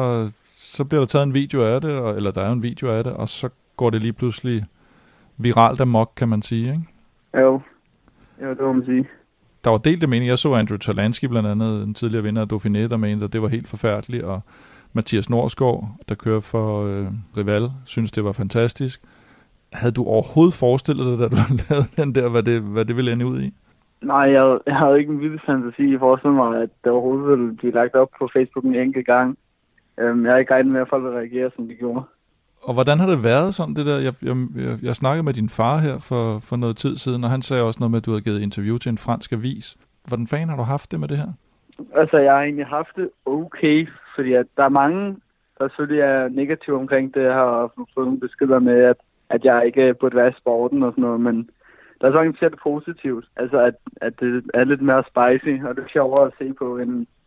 så bliver der taget en video af det, eller der er en video af det, og så går det lige pludselig viralt amok, kan man sige, ikke? Jo, det må man sige. Der var delte mening. Jeg så Andrew Talansky blandt andet, en tidligere vinder af Dauphiné, der mente, at det var helt forfærdeligt, og Mathias Norsgaard, der kører for Rival, synes det var fantastisk. Havde du overhovedet forestillet dig, da du lavede den der, hvad det ville ende ud i? Nej, jeg havde ikke en vild fantasi i forestille mig, at det overhovedet ville blive lagt op på Facebook en enkelt gang. Jeg er ikke regnet med, at folk vil reagere, som de gjorde. Og hvordan har det været sådan det der? Jeg snakkede med din far her for noget tid siden, og han sagde også noget med, at du havde givet interview til en fransk avis. Hvordan fanden har du haft det med det her? Altså, jeg har egentlig haft det okay, fordi at der er mange, der selvfølgelig er negative omkring det. Jeg har fået nogle beskeder med, at jeg ikke burde være i sporten og sådan noget, men der er så mange, der ser det positivt. Altså, at det er lidt mere spicy, og det er sjovere at se på,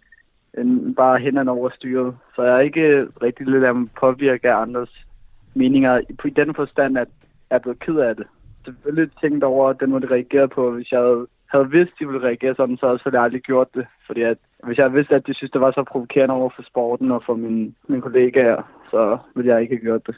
end bare hænderne over styret. Så jeg er ikke rigtig lidt af at påvirke af andres meninger i den forstand, at jeg er blevet ked af det. Selvfølgelig tænkt over den måde, de reagerede på. Hvis jeg havde vidst, de ville reagere sådan, så havde jeg aldrig gjort det. Fordi at, hvis jeg vidste, at de synes, det var så provokerende over for sporten og for mine kollegaer, så ville jeg ikke have gjort det.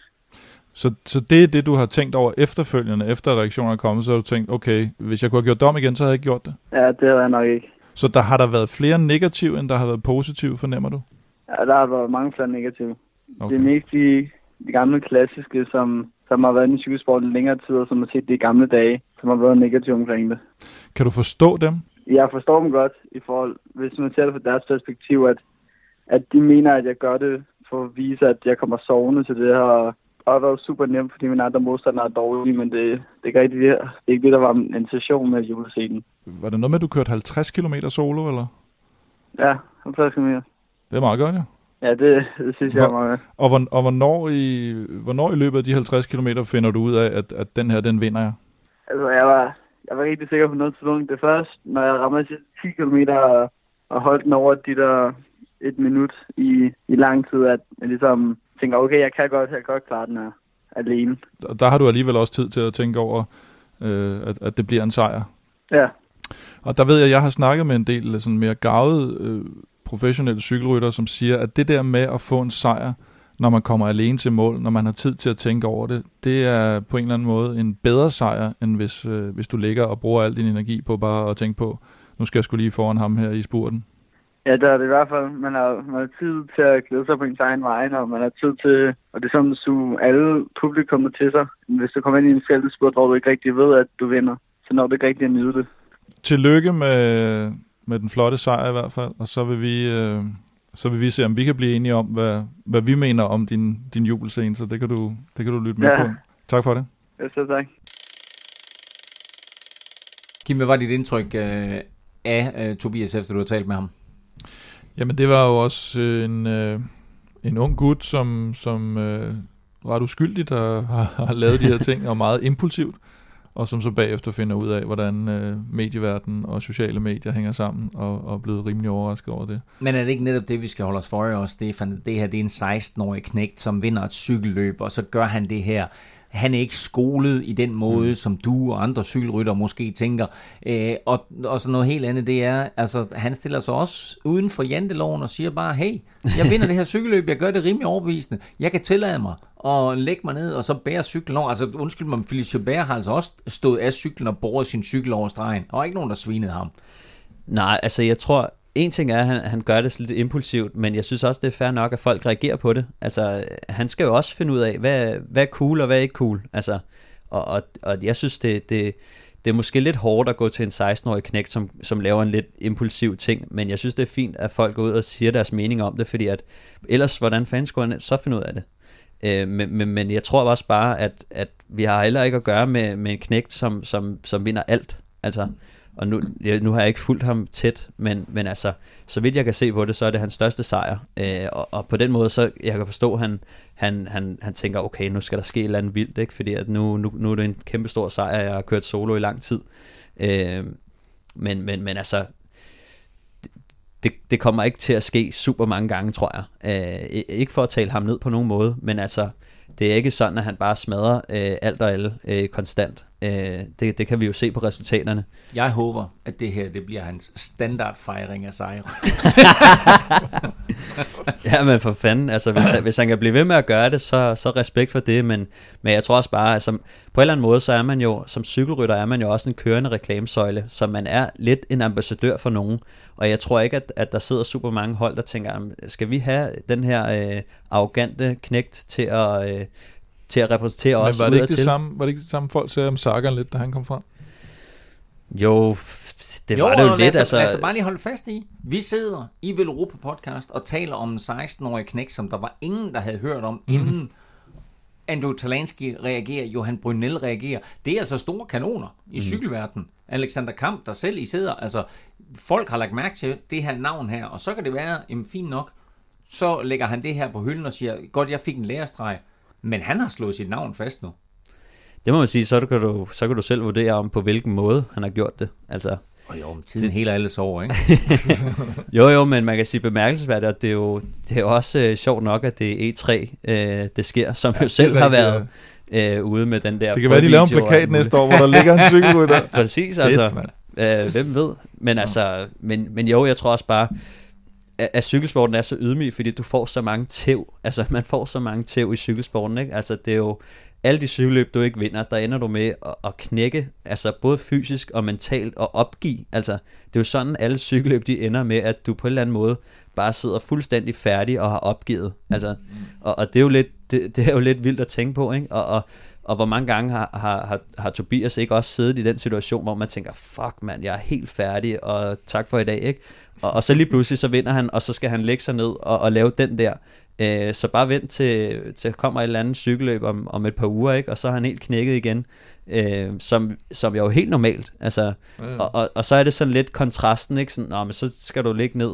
Så det er det, du har tænkt over efterfølgende, efter reaktionerne er kommet, så har du tænkt, okay, hvis jeg kunne have gjort det om igen, så havde jeg ikke gjort det? Ja, det havde jeg nok ikke. Så der har der været flere negative, end der har været positive, fornemmer du? Ja, der har været mange flere negative. Okay. Det er mest de gamle klassiske, som har været i cykelsporten længere tid, og som har set de gamle dage, som har været negative omkring det. Kan du forstå dem? Jeg forstår dem godt, i forhold, hvis man ser det fra deres perspektiv, at de mener, at jeg gør det for at vise, at jeg kommer sovende til det her. Og det var super nemt, fordi mine andre modstandere er dårlige, men det er ikke rigtig det. Det er ikke det, der var en intention med jubelscenen. Var det noget med, at du kørte 50 km solo, eller? Ja, 50 km. Det er meget godt, ja. Ja, det synes jeg er meget. Og hvornår i løbet af de 50 km finder du ud af, at den her, den vinder jeg? Altså, jeg var rigtig sikker på noget tidspunkt. Det først, når jeg rammer 10 km og holdt den over de der 1 minut i lang tid, at jeg ligesom tænker, okay, jeg kan godt klare den her alene. Der har du alligevel også tid til at tænke over, at det bliver en sejr. Ja. Og der ved jeg har snakket med en del sådan mere garvede professionelle cykelrytter, som siger, at det der med at få en sejr, når man kommer alene til mål, når man har tid til at tænke over det, det er på en eller anden måde en bedre sejr, end hvis du ligger og bruger al din energi på bare at tænke på, nu skal jeg sgu lige foran ham her i spurten. Ja, det er det i hvert fald. Man har tid til at glæde sig på ens egen vej, og man har tid til, og det er sådan, at suge alle publikummer til sig. Hvis du kommer ind i en fællesspurt, hvor du ikke rigtig ved, at du vinder, så når du ikke rigtig at nyde det. Tillykke med den flotte sejr i hvert fald, og så vil vi så vil vi se, om vi kan blive enige om, hvad vi mener om din jubelscene, så det kan du lytte med på. Tak for det. Ja, så tak. Kim, hvad var dit indtryk af Tobias, efter du har talt med ham? Jamen, det var jo også en ung gut, som ret uskyldigt har lavet de her ting, og meget impulsivt, og som så bagefter finder ud af, hvordan medieverdenen og sociale medier hænger sammen, og er blevet rimelig overrasket over det. Men er det ikke netop det, vi skal holde os for øje, Stefan? Det her, det er en 16-årig knægt, som vinder et cykelløb, og så gør han det her. Han er ikke skolet i den måde, som du og andre cykelrytter måske tænker. Og så noget helt andet, det er, altså han stiller sig også uden for janteloven og siger bare, hey, jeg vinder det her cykelløb, jeg gør det rimelig overbevisende. Jeg kan tillade mig at lægge mig ned og så bære cyklen over. Altså undskyld mig, Philippe Gilbert har altså også stået af cyklen og båret sin cykel over stregen. Der var ikke nogen, der svinede ham. Nej, altså jeg tror, en ting er, at han gør det lidt impulsivt, men jeg synes også, det er fair nok, at folk reagerer på det. Altså, han skal jo også finde ud af, hvad er cool og hvad er ikke cool. Altså, og jeg synes, det er måske lidt hårdt at gå til en 16-årig knægt, som laver en lidt impulsiv ting, men jeg synes, det er fint, at folk går ud og siger deres mening om det, fordi at ellers, hvordan fanden skulle han så finde ud af det? Men jeg tror også bare, at vi har heller ikke at gøre med en knægt, som vinder alt. Altså, og nu har jeg ikke fulgt ham tæt, men altså, så vidt jeg kan se på det, så er det hans største sejr. Og på den måde, så jeg kan forstå, han tænker, okay, nu skal der ske et eller andet vildt, ikke? Fordi at nu er det en kæmpe stor sejr, jeg har kørt solo i lang tid. Men altså, det kommer ikke til at ske super mange gange, tror jeg. Ikke for at tale ham ned på nogen måde, men altså, det er ikke sådan, at han bare smadrer alt og alle konstant. Det kan vi jo se på resultaterne. Jeg håber, at det her det bliver hans standardfejring af sejre. Ja, men for fanden, altså hvis han kan blive ved med at gøre det, så respekt for det, men jeg tror også bare, altså på en eller anden måde, så er man jo, som cykelrytter er man jo også en kørende reklamesøjle, så man er lidt en ambassadør for nogen, og jeg tror ikke, at der sidder super mange hold, der tænker, skal vi have den her arrogante knægt til at repræsentere os udadtil? Men var det ikke det samme folk sagde om Sagan lidt, da han kom frem? Jo, det var det jo lidt. Lad os bare lige holde fast i. Vi sidder i Velropa podcast og taler om en 16-årig knægt, som der var ingen, der havde hørt om, inden Andrew Talansky reagerer, Johan Brunel reagerer. Det er altså store kanoner i cykelverdenen. Alexander Kamp, der selv i sidder. Altså, folk har lagt mærke til det her navn her, og så kan det være, fint nok, så lægger han det her på hylden og siger, godt, jeg fik en lærestreg, men han har slået sit navn fast nu. Det må man sige, så kan du selv vurdere om, på hvilken måde han har gjort det. Altså, og jo, tiden helt og alles over, ikke? jo, men man kan sige bemærkelsesværdigt, at det er jo også sjovt nok, at det er E3, det sker, som jo selv har været ude med den der. Det kan være, de laver en plakat næste år, hvor der ligger en cykelrytter. Præcis, altså. Hvem ved? Men altså, men jo, jeg tror også bare, at cykelsporten er så ydmyg, fordi du får så mange tæv. Altså, man får så mange tæv i cykelsporten, ikke? Altså, det er jo alle de cykelløb, du ikke vinder, der ender du med at knække, altså både fysisk og mentalt, og opgive. Altså, det er jo sådan, alle cykelløb, de ender med, at du på en eller anden måde bare sidder fuldstændig færdig og har opgivet. Altså, og det er jo lidt, det er jo lidt vildt at tænke på, ikke? Og hvor mange gange har Tobias ikke også siddet i den situation, hvor man tænker, fuck mand, jeg er helt færdig, og tak for i dag, ikke? Og så lige pludselig, så vinder han, og så skal han lægge sig ned og lave den der. Så bare vent til kommer et eller andet cykelløb om et par uger, ikke? Og så er han helt knækket igen, som jo er helt normalt. Altså, og så er det sådan lidt kontrasten, ikke? Sådan, men så skal du ligge ned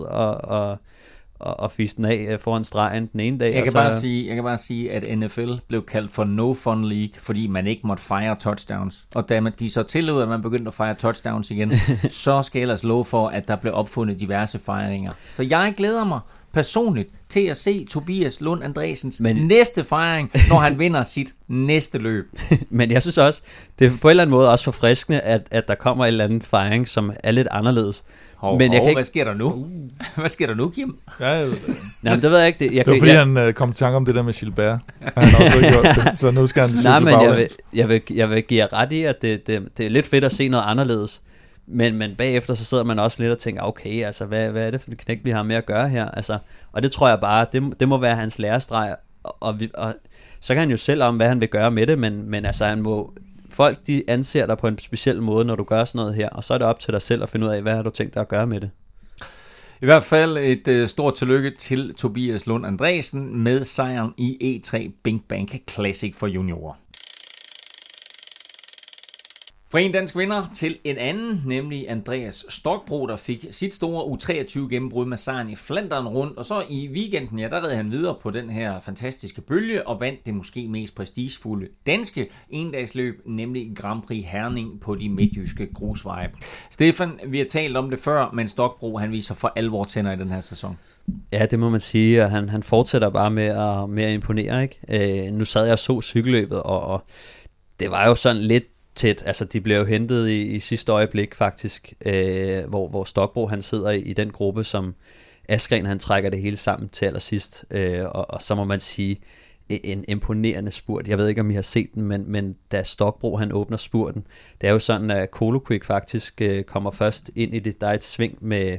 og fiske den af foran stregen den ene dag. Jeg kan bare sige, at NFL blev kaldt for No Fun League, fordi man ikke måtte fejre touchdowns. Og da de så tillod, at man begyndte at fejre touchdowns igen, så skal jeg ellers love for, at der blev opfundet diverse fejringer. Så jeg glæder mig personligt til at se Tobias Lund Andresens næste fejring, når han vinder sit næste løb. Men jeg synes også, det er på en eller anden måde også forfriskende, at der kommer en eller anden fejring, som er lidt anderledes. Men jeg kan ikke... Hvad sker der nu? Hvad sker der nu, Kim? Ja, jeg ved det. Nej, men det ved jeg ikke. Det var fordi, han kom i tanke om det der med Gilbert. Han har også gjort det, så nu skal han cykle baglæns. Jeg vil give jer ret i, at det er lidt fedt at se noget anderledes. Men bagefter så sidder man også lidt og tænker, okay, altså hvad er det for en knægt, vi har med at gøre her? Altså, og det tror jeg bare, det må være hans lærestreg, og så kan han jo selv om, hvad han vil gøre med det, men altså han må, folk de anser dig på en speciel måde, når du gør sådan noget her, og så er det op til dig selv at finde ud af, hvad har du tænkt dig at gøre med det? I hvert fald et stort tillykke til Tobias Lund Andresen med sejren i E3 Bing Bang Classic for juniorer. Fra en dansk vinder til en anden, nemlig Andreas Stokbro, der fik sit store U23 gennembrud med sejren i Flandern rundt, og så i weekenden, der red han videre på den her fantastiske bølge og vandt det måske mest prestigefulde danske endagsløb, nemlig Grand Prix Herning på de midtjyske grusveje. Stefan, vi har talt om det før, men Stokbro, han viser for alvor tænder i den her sæson. Ja, det må man sige, og han fortsætter bare med at imponere, ikke? Nu sad jeg og så cykelløbet, og det var jo sådan lidt tæt, altså de blev jo hentet i sidste øjeblik faktisk, hvor Stokbro han sidder i den gruppe, som Askren han trækker det hele sammen til allersidst, og så må man sige, en imponerende spurt. Jeg ved ikke, om I har set den, men da Stokbro han åbner spurten, det er jo sådan, at Colo Quick faktisk kommer først ind i det, der er et sving med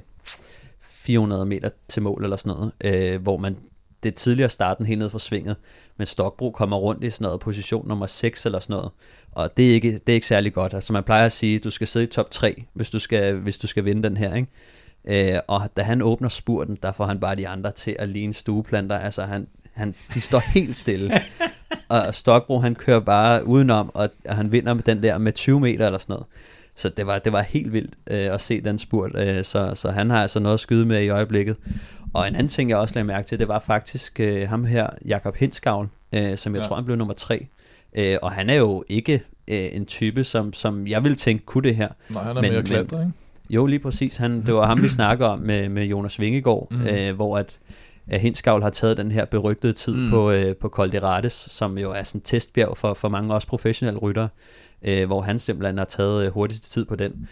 400 meter til mål eller sådan noget, hvor man det tidligere starten helt ned fra svinget, men Stokbro kommer rundt i sådan noget position nummer 6 eller sådan noget, og det er ikke særlig godt. Altså man plejer at sige, at du skal sidde i top 3, hvis du skal vinde den her, ikke? Og da han åbner spurten, der får han bare de andre til at ligne stueplanter. Altså de står helt stille, og Stokbro han kører bare udenom, og han vinder med den der med 20 meter eller sådan noget. Så det var helt vildt at se den spurt, så han har altså noget at skyde med i øjeblikket. Og en anden ting, jeg også lagde mærke til, det var faktisk ham her, Jakob Hindsgavl, som jeg tror, han blev nummer 3. Og han er jo ikke en type, som jeg ville tænke, kunne det her. Nej, han er mere klatre, ikke? Jo, lige præcis. Det var ham, vi snakker om med Jonas Vingegaard, hvor at Hindsgavl har taget den her berygtede tid på Col de Rates, som jo er sådan en testbjerg for mange også professionelle ryttere, hvor han simpelthen har taget hurtigste tid på den.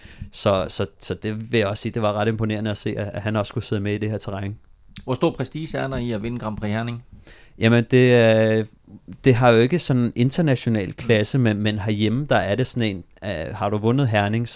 Så det vil jeg også sige, det var ret imponerende at se, at han også kunne sidde med i det her terræn. Hvor stor prestige er der i at vinde Grand Prix Herning? Jamen, det har jo ikke sådan en international klasse, men herhjemme, der er det sådan en, har du vundet Herning,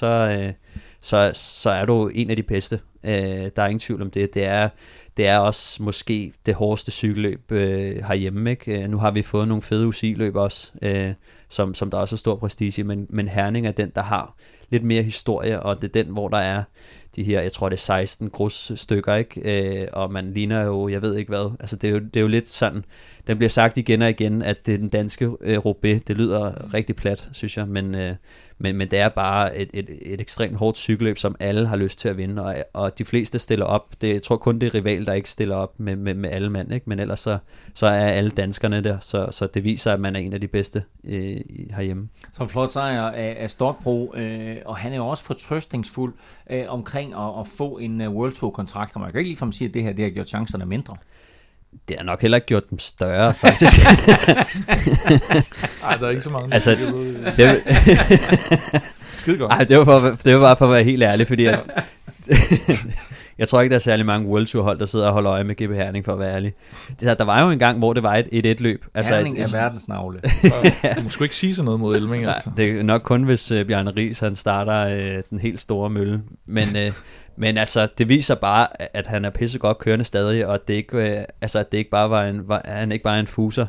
så er du en af de bedste. Der er ingen tvivl om det. Det er også måske det hårdeste cykelløb herhjemme, ikke? Nu har vi fået nogle fede UCI-løb også, som der også er stor prestige, men Herning er den, der har lidt mere historie, og det er den, hvor der er de her, jeg tror det er 16 grusstykker, ikke? Og man ligner jo, jeg ved ikke hvad, altså det er jo lidt sådan, den bliver sagt igen og igen, at det er den danske Roubaix. Det lyder rigtig plat, synes jeg, men det er bare et ekstremt hårdt cykelløb, som alle har lyst til at vinde, og de fleste stiller op. Jeg tror kun det er rival, der ikke stiller op med alle mand, ikke? Men ellers så er alle danskerne der, så det viser, at man er en af de bedste herhjemme. Som flot sejr af Stokbro, og han er jo også fortrøstningsfuld omkring at få en World Tour-kontrakt, og man kan ikke ligefrem sige, at det har gjort chancerne mindre. Det har nok heller ikke gjort dem større, faktisk. Nej, der er ikke så mange. Altså, skide godt. Ej, det var bare for at være helt ærlig, fordi jeg tror ikke, der er særlig mange World Tour hold, der sidder og holder øje med GB Herning, for at være ærlig. Der var jo en gang, hvor det var et løb. Altså Herning er verdensnavle. Du må sgu ikke sige sådan noget mod Elming, altså. Nej, det er nok kun, hvis Bjarne Riis, han starter den helt store mølle. Men altså, det viser bare, at han er pissegodt kørende stadig, og det ikke, at det ikke bare han ikke bare er en fuser.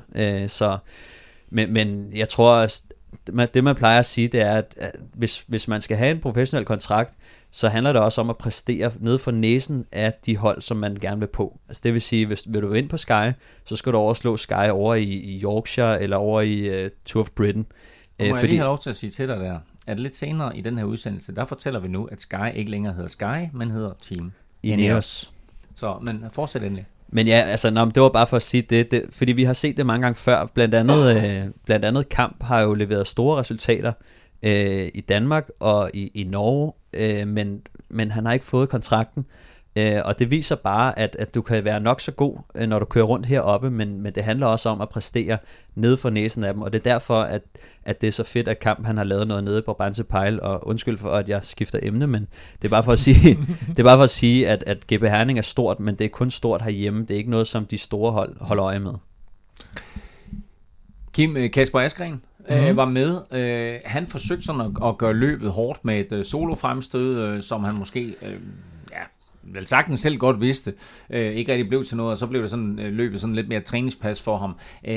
Men jeg tror, det man plejer at sige, det er, at hvis man skal have en professionel kontrakt, så handler det også om at præstere ned for næsen af de hold, som man gerne vil på. Altså det vil sige, hvis vil du ind på Sky, så skal du overslå Sky over i Yorkshire, eller over i Tour of Britain. Må jeg lige have lov til at sige til dig der, at lidt senere i den her udsendelse, der fortæller vi nu, at Sky ikke længere hedder Sky, men hedder Team Ineos. Så, men fortsæt endelig. Men ja, altså, det var bare for at sige det, fordi vi har set det mange gange før. Blandt andet Kamp har jo leveret store resultater i Danmark og i Norge, men han har ikke fået kontrakten. Og det viser bare, at du kan være nok så god, når du kører rundt heroppe, men det handler også om at præstere nede for næsen af dem, og det er derfor, at det er så fedt, at Kamp han har lavet noget nede på Brandse Pejl, og undskyld for, at jeg skifter emne, men det er bare for at sige, at GB Herning er stort, men det er kun stort herhjemme, det er ikke noget, som de store hold holder øje med. Kim, Kasper Askren var med. Han forsøgte sådan at gøre løbet hårdt med et solo-fremstød, som han måske... vel sagtens selv godt vidste, ikke rigtig blev til noget, og så blev det sådan løbet sådan lidt mere træningspas for ham.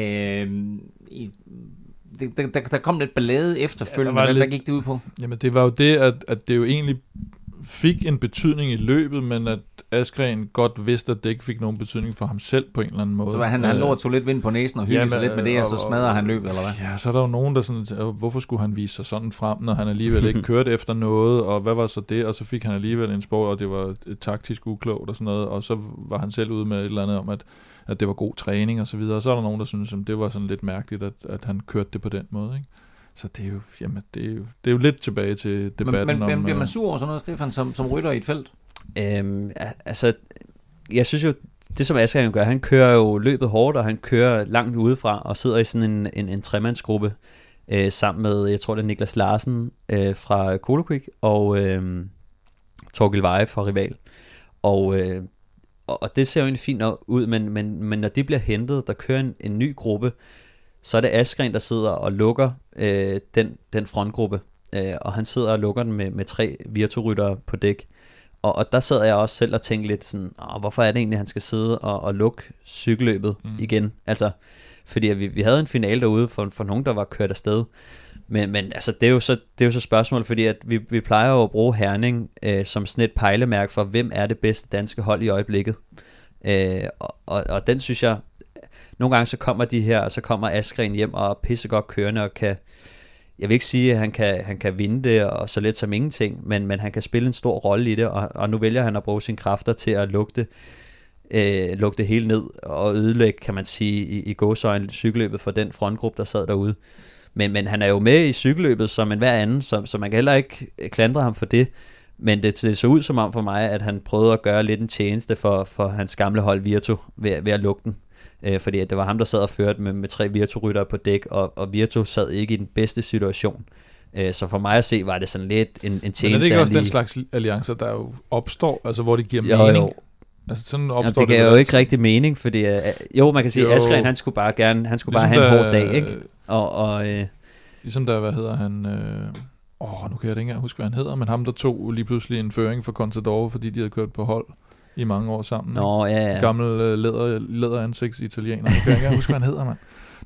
Der kom lidt ballade efterfølgende. Ja, hvad gik det ud på? Jamen det var jo det, at det jo egentlig fik en betydning i løbet, men Askren godt vidste, at det ikke fik nogen betydning for ham selv på en eller anden måde. Så han lå og tog lidt vind på næsen og hyggede sig lidt med det, og så smadrer han løbet, eller hvad? Ja, så er der jo nogen, der sådan, hvorfor skulle han vise sig sådan frem, når han alligevel ikke kørte efter noget, og hvad var så det? Og så fik han alligevel en sport, og det var et taktisk uklogt og sådan noget, og så var han selv ude med et eller andet om, at det var god træning og så videre. Og så er der nogen, der synes, at det var sådan lidt mærkeligt, at han kørte det på den måde, ikke? Så det er jo, jamen, det er jo lidt tilbage til debatten om... Men bliver man sur over sådan noget, Stefan, som rytter i et felt? Altså, jeg synes jo, det som Askren gør, han kører jo løbet hårdt, og han kører langt udefra, og sidder i sådan en tremandsgruppe, sammen med, jeg tror det er Niklas Larsen fra Koloquik, og Torgild Veje fra Rival. Og det ser jo egentlig fint ud, men når de bliver hentet, der kører en ny gruppe, så er det Askren, der sidder og lukker den frontgruppe, og han sidder og lukker den med 3 Virtu-ryttere på dæk. Og der sad jeg også selv og tænkte lidt sådan, hvorfor er det egentlig, han skal sidde og lukke cykelløbet igen? Altså, fordi vi havde en finale derude for nogen, der var kørt afsted. Men altså, det er jo så spørgsmål, fordi at vi plejer jo at bruge Herning som sådan et pejlemærke for, hvem er det bedste danske hold i øjeblikket. Og den synes jeg, nogle gange så kommer de her, og så kommer Askren hjem og er pissegodt kørende og kan... Jeg vil ikke sige, at han kan vinde det og så let som ingenting, men han kan spille en stor rolle i det, og nu vælger han at bruge sine kræfter til at lukke det hele ned og ødelægge, kan man sige, i gåseøjne cykelløbet for den frontgruppe, der sad derude. Men han er jo med i cykelløbet som en hver anden, så man kan heller ikke klandre ham for det, men det så ud som om for mig, at han prøvede at gøre lidt en tjeneste for hans gamle hold Virtu ved at lukke den. Fordi det var ham, der sad og førte med 3 Virtu-ryttere på dæk, og Virtu sad ikke i den bedste situation. Så for mig at se, var det sådan lidt en tjeneste. Men er det ikke også den slags alliancer, der jo opstår, altså hvor det giver mening? Jo. Altså sådan opstår det gav jo ikke rigtig mening, fordi man kan sige, at Askren, han skulle bare ligesom bare have en hård dag, ikke? Ligesom der, hvad hedder han... nu kan jeg ikke engang huske, hvad han hedder, men ham, der tog lige pludselig en føring for Contador, fordi de havde kørt på hold i mange år sammen. Ja. Gammel læderansigts italiener. Jeg kan ikke huske, hvad han hedder, mand.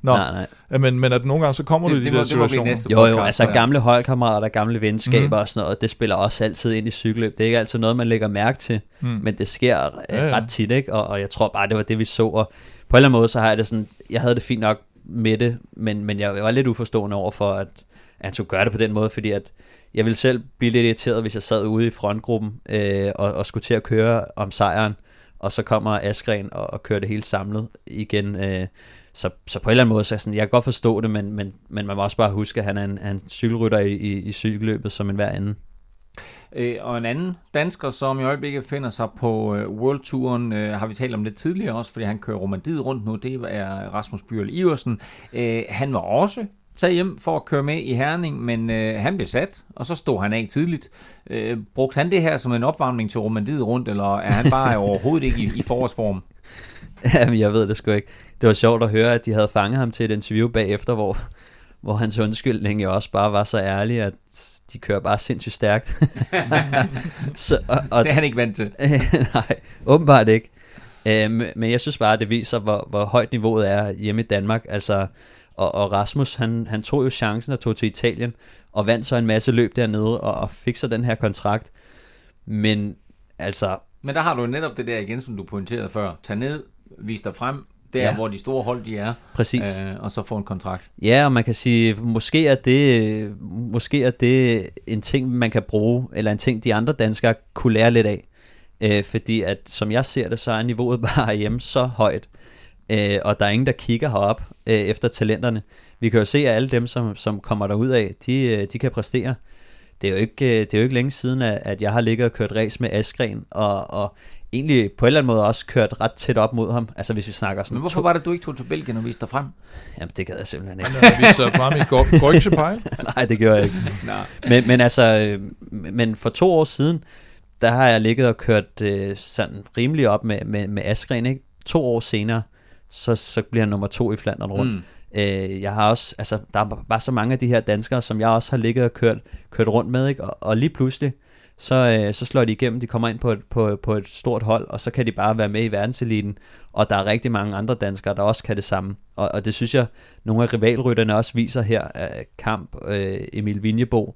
Nej. Men at nogle gange, så kommer du i de der situationer. Jo, altså gamle holdkammerater, gamle venskaber og sådan noget, det spiller også altid ind i cykelløb. Det er ikke altid noget, man lægger mærke til, men det sker ret tit, ikke? Og jeg tror bare, det var det, vi så. Og på en eller anden måde, så har jeg det sådan, jeg havde det fint nok med det, men jeg var lidt uforstående over for, at han skulle gøre det på den måde, fordi at jeg ville selv blive lidt irriteret, hvis jeg sad ude i frontgruppen og skulle til at køre om sejren, og så kommer Askren og kører det hele samlet igen. Så på en eller anden måde, så sådan, jeg kan godt forstå det, men man må også bare huske, at han er en cykelrytter i cykelløbet som en hver anden. Og en anden dansker, som i øjeblikket finder sig på World Touren, har vi talt om lidt tidligere også, fordi han kører Romandiet rundt nu, det er Rasmus Byrl Iversen. Han var også taget hjem for at køre med i Herning, men han blev sat, og så stod han af tidligt. Brugte han det her som en opvarmning til Romandiet rundt, eller er han bare overhovedet ikke i forårsform? Jamen, jeg ved det sgu ikke. Det var sjovt at høre, at de havde fanget ham til et interview bagefter, hvor hans undskyldning jo også bare var så ærlig, at de kører bare sindssygt stærkt. Så, og det er han ikke vant til. Nej, åbenbart ikke. Men jeg synes bare, at det viser, hvor højt niveauet er hjemme i Danmark. Altså, og Rasmus, han tog jo chancen og tog til Italien, og vandt så en masse løb dernede, og fik så den her kontrakt. Men altså... Men der har du netop det der igen, som du pointerede før. Tag ned, vis dig frem, hvor de store hold de er. Præcis. Og så få en kontrakt. Ja, og man kan sige, måske er det en ting, man kan bruge, eller en ting, de andre danskere kunne lære lidt af. Fordi at, som jeg ser det, så er niveauet bare hjemme så højt, og der er ingen, der kigger herop efter talenterne. Vi kan jo se, at alle dem, som kommer derud af, de kan præstere. Det er jo ikke længe siden, at jeg har ligget og kørt race med Askren, og egentlig på en eller anden måde også kørt ret tæt op mod ham. Altså hvis vi snakker sådan... Men hvorfor var det, du ikke tog til Belgien og viste dig frem? Jamen det gad jeg simpelthen ikke. Han viste sig frem i Gorgepejl? Nej, det gjorde jeg ikke. Men for 2 år siden, der har jeg ligget og kørt sådan rimelig op med Askren, ikke? 2 år senere, så bliver han nummer 2 i Flandern rundt. Jeg har også, altså der er bare så mange af de her danskere, som jeg også har ligget og kørt rundt med, ikke? Og lige pludselig så slår de igennem, de kommer ind på et stort hold, og så kan de bare være med i verdenseliten, og der er rigtig mange andre danskere, der også kan det samme, og det synes jeg, nogle af rivalrytterne også viser her, Kamp, Emil Vinjebo,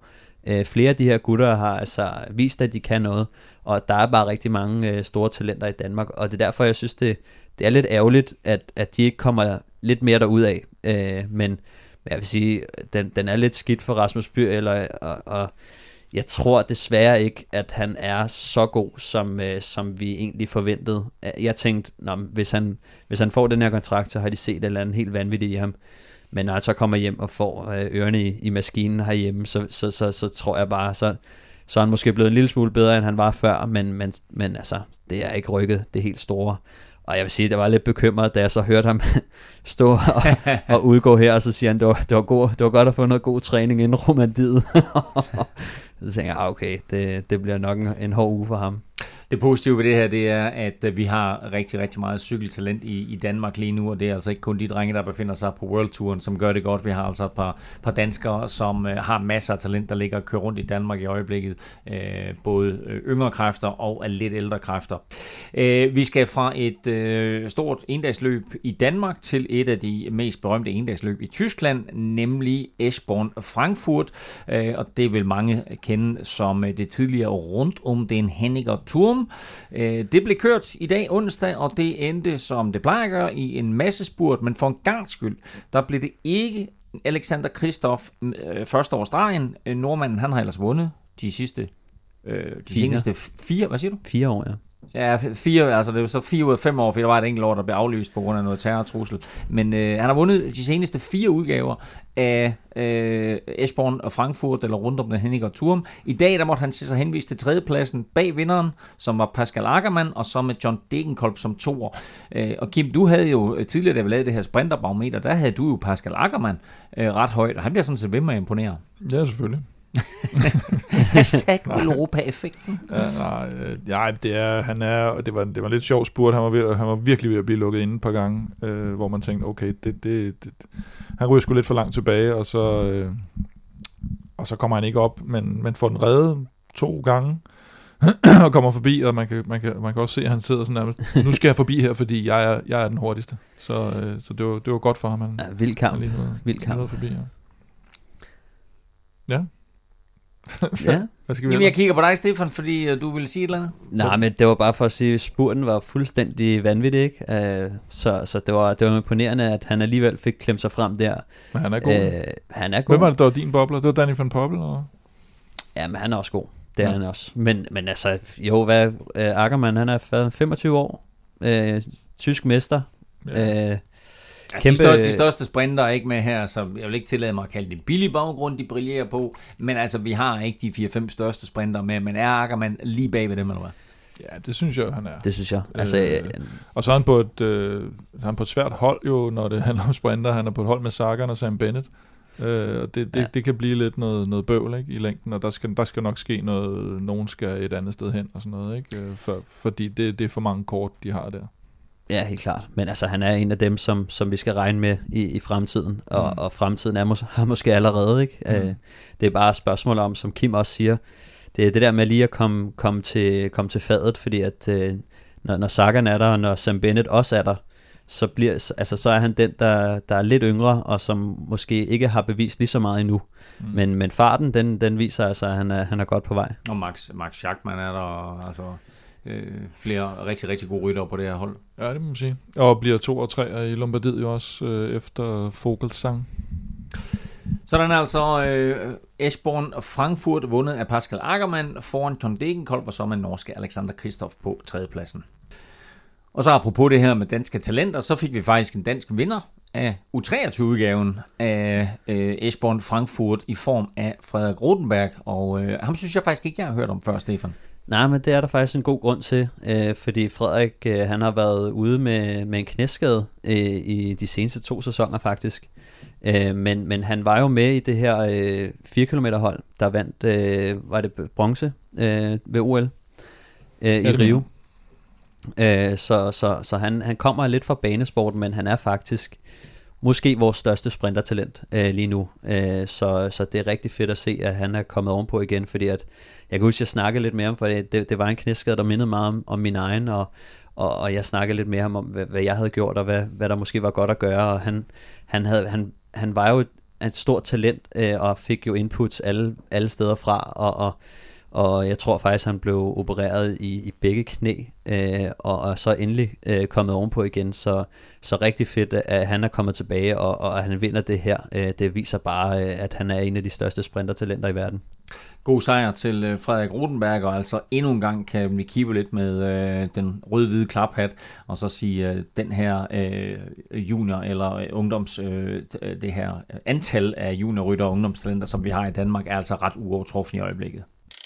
Flere af de her gutter har altså vist, at de kan noget, og der er bare rigtig mange store talenter i Danmark, og det er derfor, jeg synes, det er lidt ærgerligt, at de ikke kommer lidt mere derud af. Men jeg vil sige, den er lidt skidt for Rasmus Bjørl, og jeg tror desværre ikke, at han er så god, som vi egentlig forventede. Jeg tænkte, hvis han får den her kontrakt, så har de set et eller andet helt vanvittigt i ham. Men når han så kommer hjem og får ørerne i maskinen herhjemme, så tror jeg bare, så er han måske blevet en lille smule bedre, end han var før, men altså, det er ikke rykket det helt store. Og jeg vil sige, at jeg var lidt bekymret, da jeg så hørte ham stå og udgå her, og så siger han, det var godt at få noget god træning inden Romandiet. Så tænker jeg, okay, det bliver nok en hård uge for ham. Det positive ved det her, det er, at vi har rigtig, rigtig meget cykeltalent i Danmark lige nu, og det er altså ikke kun de drenge, der befinder sig på World Touren, som gør det godt. Vi har altså et par danskere, som har masser af talent, der ligger og kører rundt i Danmark i øjeblikket. Både yngre kræfter og lidt ældre kræfter. Vi skal fra et stort endagsløb i Danmark til et af de mest berømte endagsløb i Tyskland, nemlig Eschborn-Frankfurt, og det vil mange kende som det tidligere rundt om den Henniger Turm. Det blev kørt i dag onsdag, og det endte, som det plejer at gøre, i en masse spurt, men for en gangs skyld, der blev det ikke Alexander Kristoff første over stregen. Nordmanden, han har ellers vundet de seneste 4, hvad siger du? 4 år, ja. Ja, 4, altså det er jo så 4 ud af 5 år, for der var et enkelt år, der blev aflyst på grund af noget terrortrussel. Men han har vundet de seneste 4 udgaver af Eschborn og Frankfurt, eller rundt om den Henniger Turm. I dag, der måtte han se sig henvist til tredjepladsen bag vinderen, som var Pascal Ackermann, og så med John Degenkolb som toer. Og Kim, du havde jo tidligere, da vi lavede det her sprinterbarometer, der havde du jo Pascal Ackermann ret højt, og han bliver sådan set ved med at imponere. Ja, selvfølgelig. Hashtag Europa-effekten. Det var lidt sjov spurt. Han var virkelig ved at blive lukket inde et par gange, hvor man tænkte, okay, han ryger sgu lidt for langt tilbage, og så kommer han ikke op, men får den reddet 2 gange og kommer forbi, og man kan også se, at han sidder sådan nærmest, nu skal jeg forbi her, fordi jeg er den hurtigste. Så det var godt for ham. Ja, vild kamp. Forbi, ja. Ja. Jamen, jeg kigger på dig, Stefan, fordi du ville sige et eller andet. Nej, men det var bare for at sige, at spurten var fuldstændig vanvittig, ikke? Så det var imponerende, at han alligevel fik klemt sig frem der. Men han er god. Han er god. Hvem var det, der var din bobler? Det var Danny van Poppel, eller? Ja, men han er også god. Det er han også. Men altså, Ackermann, han er 25 år. Tysk mester. Ja. De største sprinter er ikke med her, så jeg vil ikke tillade mig at kalde det en billig baggrund, de brillerer på, men altså, vi har ikke de 4-5 største sprinter med, men er Ackermann lige bag ved dem, eller hvad? Ja, det synes jeg, han er. Det synes jeg. Altså, og så er han på et svært hold jo, når det handler om sprinter. Han er på et hold med Sagan og Sam Bennett. Det kan blive lidt noget bøvl, ikke, i længden, og der skal nok ske noget, nogen skal et andet sted hen og sådan noget, ikke? Fordi det er for mange kort, de har der. Ja, helt klart. Men altså, han er en af dem, som vi skal regne med i fremtiden, og fremtiden er måske allerede, ikke? Det er bare et spørgsmål om, som Kim også siger, det er det der med lige at komme til fadet, fordi at når Sagan er der, og når Sam Bennett også er der, så er han den, der er lidt yngre, og som måske ikke har bevist lige så meget endnu. Men farten, den viser altså, at han er godt på vej. Og Max Schachmann er der, altså flere rigtig, rigtig gode ryttere på det her hold. Ja, det må man sige. Og bliver 2 og 3 i Lombardiet jo også efter Vogelsang. Sådan er altså Eschborn og Frankfurt vundet af Pascal Ackermann foran John Degenkolb, og så med norske Alexander Kristoff på tredjepladsen. Og så apropos det her med danske talenter, så fik vi faktisk en dansk vinder af U23-udgaven af Eschborn Frankfurt i form af Frederik Rodenberg, og ham synes jeg faktisk ikke, jeg har hørt om før, Stefan. Nej, men det er der faktisk en god grund til, fordi Frederik han har været ude med en knæskade i de seneste 2 sæsoner faktisk. Men han var jo med i det her 4 km hold, der vandt, var det bronze ved OL i Rio. Så han kommer lidt fra banesport, men han er faktisk måske vores største sprintertalent lige nu. Så det er rigtig fedt at se, at han er kommet ovenpå igen, fordi at jeg kan huske, at jeg snakkede lidt mere om, for det var en knæskade, der mindede meget om min egen, og jeg snakkede lidt mere om, hvad jeg havde gjort, og hvad der måske var godt at gøre, og han var jo et stort talent, og fik jo inputs alle steder fra, og jeg tror faktisk, han blev opereret i begge knæ, og så endelig kommet ovenpå igen, så rigtig fedt, at han er kommet tilbage, og at han vinder det her. Det viser bare, at han er en af de største sprintertalenter i verden. God sejr til Frederik Rodenberg, og altså endnu en gang kan vi kigge lidt med den rød-hvide klaphat, og så sige, den her junior eller ungdoms, det her antal af juniorrytter og ungdomstalenter, som vi har i Danmark, er altså ret uovertruffen i øjeblikket.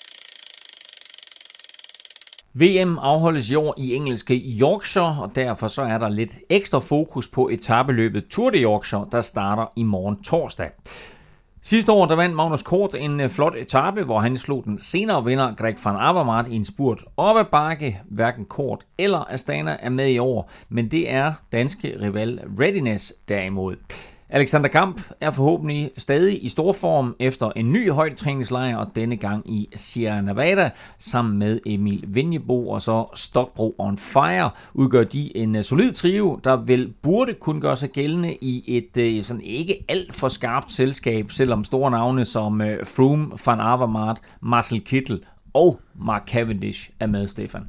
VM afholdes i år i engelske Yorkshire, og derfor så er der lidt ekstra fokus på etapeløbet Tour de Yorkshire, der starter i morgen torsdag. Sidste år der vandt Magnus Kort en flot etape, hvor han slog den senere vinder Greg van Avermaet i en spurt op ad bakke. Hverken Kort eller Astana er med i år, men det er danske rival Readiness derimod. Alexander Kamp er forhåbentlig stadig i stor form efter en ny højdetræningslejr, og denne gang i Sierra Nevada, sammen med Emil Vinjebo og så Stockbro on Fire, udgør de en solid trio, der vel burde kunne gøre sig gældende i et sådan ikke alt for skarpt selskab, selvom store navne som Froome, Van Avermaet, Marcel Kittel og Mark Cavendish er med, Stefan.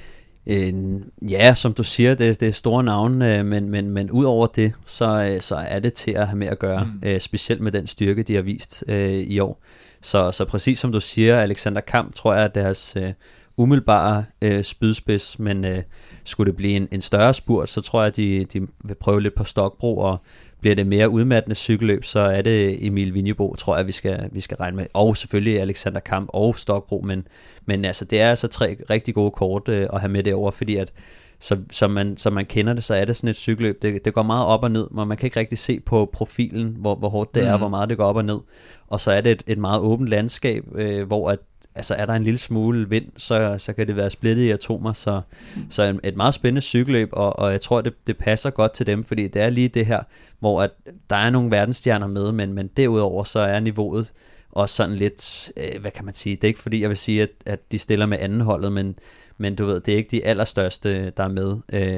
Ja, som du siger, det er store navne, men ud over det, så er det til at have med at gøre, specielt med den styrke, de har vist i år. Så præcis som du siger, Alexander Kamp, tror jeg, at deres umiddelbare spydspids, men skulle det blive en større spurt, så tror jeg, at de vil prøve lidt på Stockbro, og bliver det mere udmattende cykelløb, så er det Emil Vinjebo, tror jeg, vi skal regne med. Og selvfølgelig Alexander Kamp og Stockbro, men altså, det er altså 3 rigtig gode kort at have med det over, fordi at som man kender det, så er det sådan et cykelløb. Det går meget op og ned, men man kan ikke rigtig se på profilen, hvor hårdt det er, hvor meget det går op og ned. Og så er det et meget åbent landskab, hvor at altså er der en lille smule vind, så kan det være splittet i atomer, så et meget spændende cykelløb, og jeg tror, det passer godt til dem, fordi det er lige det her, hvor at der er nogle verdensstjerner med, men derudover så er niveauet også sådan lidt, hvad kan man sige, det er ikke fordi, jeg vil sige, at de stiller med anden holdet, men du ved, det er ikke de allerstørste, der er med.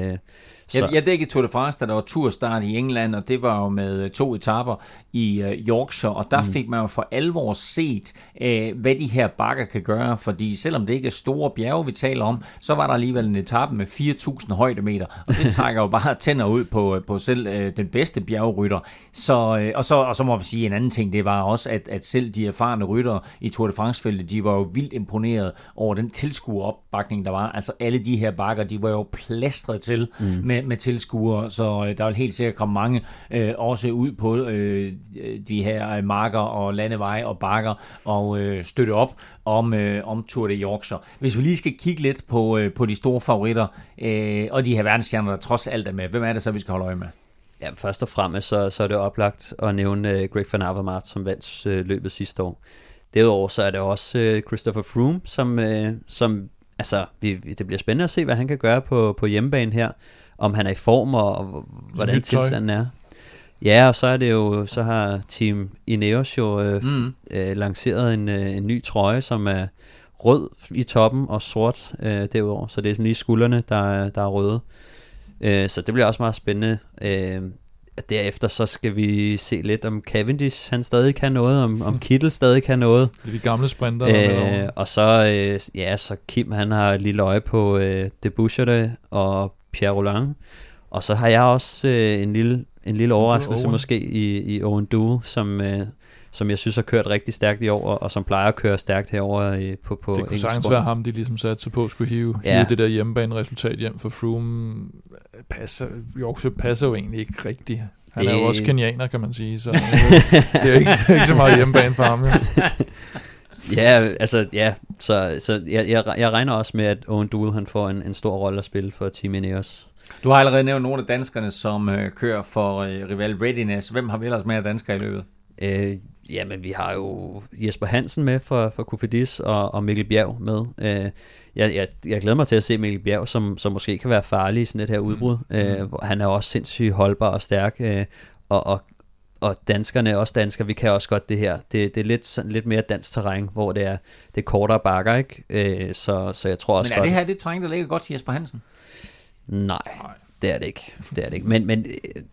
Jeg dækkede Tour de France, da der var turstart i England, og det var jo med 2 etaper i Yorkshire, og der fik man jo for alvor set, hvad de her bakker kan gøre, fordi selvom det ikke er store bjerge, vi taler om, så var der alligevel en etape med 4.000 højdemeter, og det trækker jo bare tænder ud på selv den bedste bjergrytter. Og så må vi sige en anden ting, det var også, at selv de erfarne ryttere i Tour de France-feltet, de var jo vildt imponeret over den tilskueropbakning, der var. Altså alle de her bakker, de var jo plastret til med tilskuere, så der vil helt sikkert komme mange også ud på de her marker og landeveje og bakker og støtte op om Tour de Yorkshire. Hvis vi lige skal kigge lidt på de store favoritter og de her verdensstjerner, der trods alt er med, hvem er det så, vi skal holde øje med? Ja, først og fremmest så er det oplagt at nævne Greg van Avermaet, som vandt løbet sidste år. Derudover så er det også Christopher Froome, som altså, det bliver spændende at se, hvad han kan gøre på hjemmebane her, om han er i form, og hvordan tilstanden er. Ja, og så er det jo, så har Team Ineos jo lanceret en ny trøje, som er rød i toppen og sort derudover, så det er sådan lige skuldrene, der er røde. Så det bliver også meget spændende. Derefter så skal vi se lidt om Cavendish, han stadig kan noget, om Kittel stadig kan noget. Det er de gamle sprinter. Og så, så Kim, han har et lille øje på Debouchere og Pierre Roland. Og så har jeg også en lille overraskelse måske i Owen Doull, som jeg synes har kørt rigtig stærkt i år, og som plejer at køre stærkt herover på det kunne sagtens være ham, de ligesom satte sig på, skulle hive det der hjemmebane-resultat hjem, for Froome passer jo egentlig ikke rigtigt. Han er jo også kenianer, kan man sige, så det er ikke så meget hjemmebane for ham. Så jeg regner også med, at Owen Doull han får en stor rolle at spille for Team Ineos. Du har allerede nævnt nogle af danskerne, som kører for rival Readiness. Hvem har vi ellers med af danskere i løbet? Jamen, vi har jo Jesper Hansen med for Cofidis og Mikkel Bjerg med. Jeg glæder mig til at se Mikkel Bjerg, som måske kan være farlig i sådan et her udbrud. Han er også sindssygt holdbar og stærk, og danskerne, også danskere, vi kan også godt det her. Det er lidt mere dansk terræn, hvor det er kortere bakker, ikke? Så jeg tror også. Men er det her det terræn, der ligger godt til Jesper Hansen? Nej, det er det ikke. Men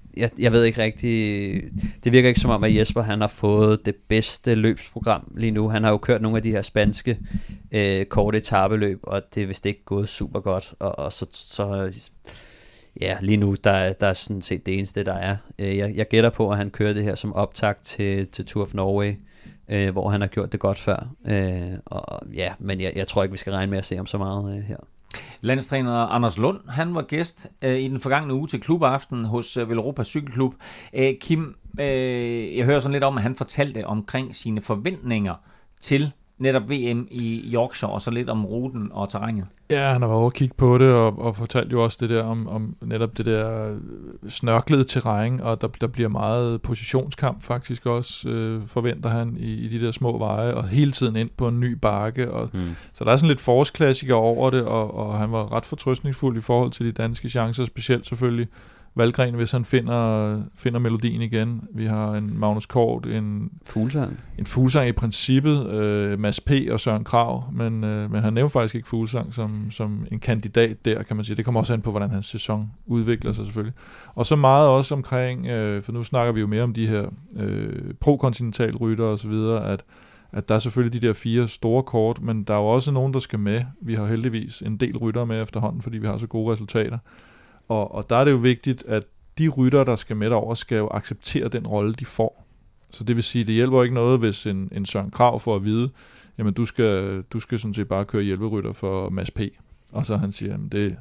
jeg ved ikke rigtig, det virker ikke som om, at Jesper han har fået det bedste løbsprogram lige nu. Han har jo kørt nogle af de her spanske korte etapeløb, og det er vist ikke gået super godt, og så ja, lige nu, der er sådan set det eneste, der er. Jeg gætter på, at han kører det her som optakt til Tour of Norway, hvor han har gjort det godt før. Og ja, men jeg tror ikke, vi skal regne med at se ham så meget her. Landstræner Anders Lund, han var gæst i den forgangne uge til klubaften hos Velropa Cykelklub. Kim, jeg hører sådan lidt om, at han fortalte omkring sine forventninger til netop VM i Yorkshire, og så lidt om ruten og terrænet. Ja, han har været over at kigge på det, og fortalte jo også det der om netop det der snørklede terræn, og der bliver meget positionskamp faktisk også, forventer han i de der små veje, og hele tiden ind på en ny bakke. Så der er sådan lidt forårsklassiker over det, og han var ret fortrøstningsfuld i forhold til de danske chancer, specielt selvfølgelig Valgren, hvis han finder melodien igen. Vi har en Magnus Kort, en Fuglsang i princippet, Mads P. og Søren Kragh, men han nævner faktisk ikke Fuglsang som en kandidat der, kan man sige. Det kommer også an på, hvordan hans sæson udvikler sig selvfølgelig. Og så meget også omkring, for nu snakker vi jo mere om de her pro-kontinentalrytter og så videre, at der er selvfølgelig de der 4 store kort, men der er jo også nogen, der skal med. Vi har heldigvis en del ryttere med efterhånden, fordi vi har så gode resultater. Og der er det jo vigtigt, at de ryttere, der skal med derover, skal jo acceptere den rolle, de får. Så det vil sige, det hjælper ikke noget, hvis en Søren Kragh får at vide, jamen du skal sådan set bare køre hjælperytter for Mads P. Og så han siger, jamen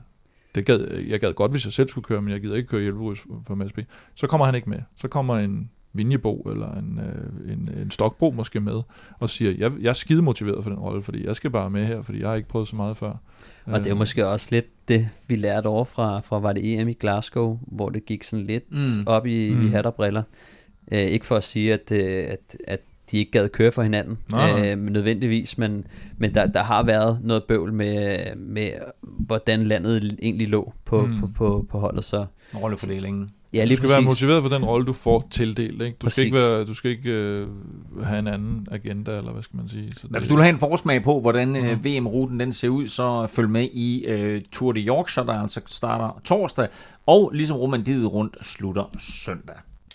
jeg gad godt, hvis jeg selv skulle køre, men jeg gider ikke køre hjælperytter for Mads P. Så kommer han ikke med. Så kommer en Vinjebo eller en Stokbro måske med, og siger, jeg er skide motiveret for den rolle, fordi jeg skal bare med her, fordi jeg har ikke prøvet så meget før. Og det er måske også lidt det, vi lærte over fra var det EM i Glasgow, hvor det gik sådan lidt op i hat og briller. Ikke for at sige, at de ikke gad køre for hinanden, nødvendigvis, men der har været noget bøvl med hvordan landet egentlig lå på holdet. Så rollefordelingen. Ja, du skal være motiveret for den rolle, du får tildelt. Ikke? Du skal ikke have en anden agenda, eller hvad skal man sige. Så hvis du vil have en forsmag på, hvordan VM-ruten den ser ud, så følg med i Tour de Yorkshire, der altså starter torsdag, og ligesom Romandiet rundt slutter søndag.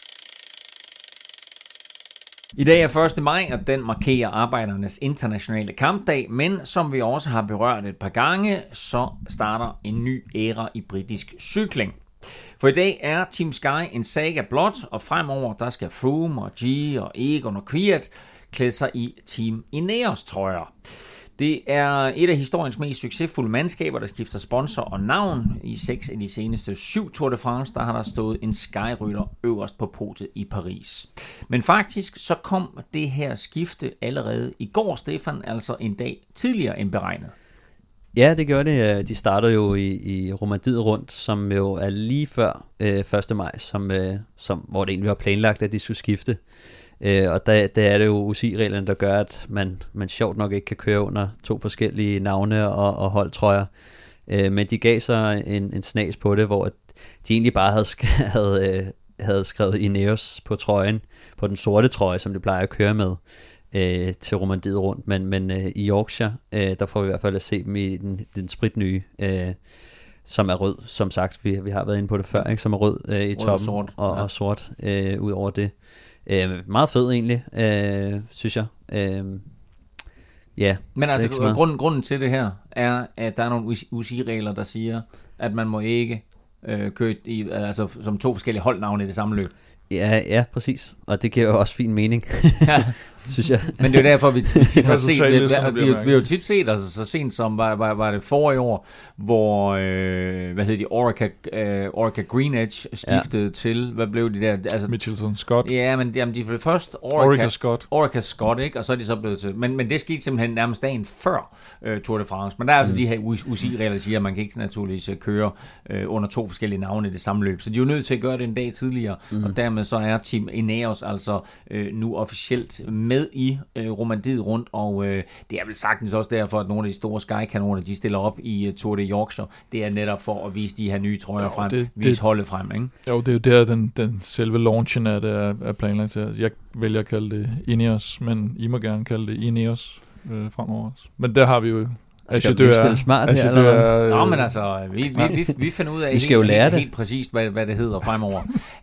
I dag er 1. maj, og den markerer arbejdernes internationale kampdag, men som vi også har berørt et par gange, så starter en ny æra i britisk cykling. For i dag er Team Sky en saga blot, og fremover der skal Froome og G og Egon og Kwiat klæde sig i Team Ineos trøjer. Det er et af historiens mest succesfulde mandskaber, der skifter sponsor og navn. I 6 af de seneste 7 Tour de France, der har der stået en Sky-rytter øverst på podiet i Paris. Men faktisk så kom det her skifte allerede i går, Stefan, altså en dag tidligere end beregnet. Ja, det gjorde det. De startede jo i Romandiet rundt, som jo er lige før 1. maj, hvor det egentlig var planlagt, at de skulle skifte. Og der er det jo UCI-reglerne, der gør, at man sjovt nok ikke kan køre under 2 forskellige navne og holdtrøjer. Men de gav sig en snas på det, hvor de egentlig bare havde skrevet Ineos på trøjen, på den sorte trøje, som de plejer at køre med til Romandiet rundt. Men i Yorkshire, der får vi i hvert fald at se dem i den spritnye, som er rød, som sagt. Vi har været inde på det før, ikke? Som er rød i toppen og sort ud over det. Meget fed egentlig, synes jeg. Ja. Men altså grunden til det her er, at der er nogle UCI-regler, der siger, at man må ikke køre som 2 forskellige holdnavne i det samme løb. Ja, præcis. Og det giver jo også fin mening, synes jeg. Men det er jo derfor, vi tit har set, vi har jo tit set, altså så sent som var det forrige år, hvor, Orica Green Edge skiftede til, hvad blev de der? Altså, Mitchelson Scott. Ja, men de blev først Orica Scott, ikke? Og så er de så blevet til, men det skete simpelthen nærmest dagen før Tour de France. Men der er altså de her UCI-regler, der siger, at man kan ikke naturligvis køre under 2 forskellige navne i det samme løb. Så de er jo nødt til at gøre det en dag tidligere, og dermed så er Team Ineos altså nu officielt med i Romandiet rundt, og det er vel sagtens også derfor, at nogle af de store Sky-kanoner, de stiller op i Tour de Yorkshire. Det er netop for at vise de her nye trøjer frem, vise holdet frem, ikke? Jo, det er jo der, den selve launchen af det er planlagt til. Jeg vælger at kalde det Ineos, men I må gerne kalde det Ineos fremover også. Men der har vi jo Skal vi spille smart her, eller hvad? Nå, men altså, vi finder ud af vi skal jo lære det. Helt præcist, hvad det hedder fremover.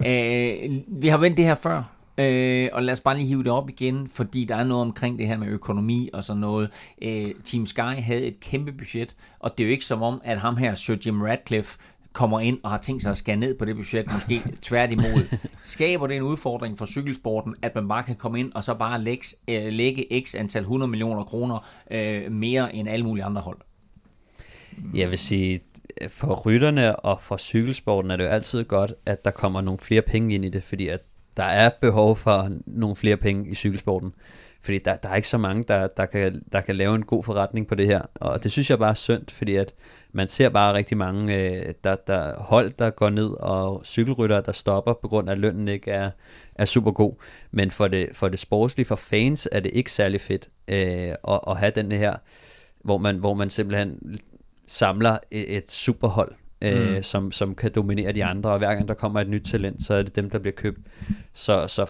Vi har vendt det her før, og lad os bare lige hive det op igen, fordi der er noget omkring det her med økonomi og sådan noget. Team Sky havde et kæmpe budget, og det er jo ikke som om, at ham her, Sir Jim Ratcliffe, kommer ind og har tænkt sig at skære ned på det budget, måske tværtimod. Skaber det en udfordring for cykelsporten, at man bare kan komme ind og så bare lægge x antal 100 millioner kroner mere end alle mulige andre hold? Jeg vil sige, for rytterne og for cykelsporten er det jo altid godt, at der kommer nogle flere penge ind i det, fordi at der er behov for nogle flere penge i cykelsporten. Fordi der er ikke så mange, der kan lave en god forretning på det her. Og det synes jeg bare er synd, fordi at man ser bare rigtig mange der hold, der går ned, og cykelryttere, der stopper, på grund af at lønnen ikke er super god. Men for det sportslige, for fans, er det ikke særlig fedt at have den her, hvor man simpelthen samler et superhold, som kan dominere de andre, og hver gang der kommer et nyt talent, så er det dem, der bliver købt. Så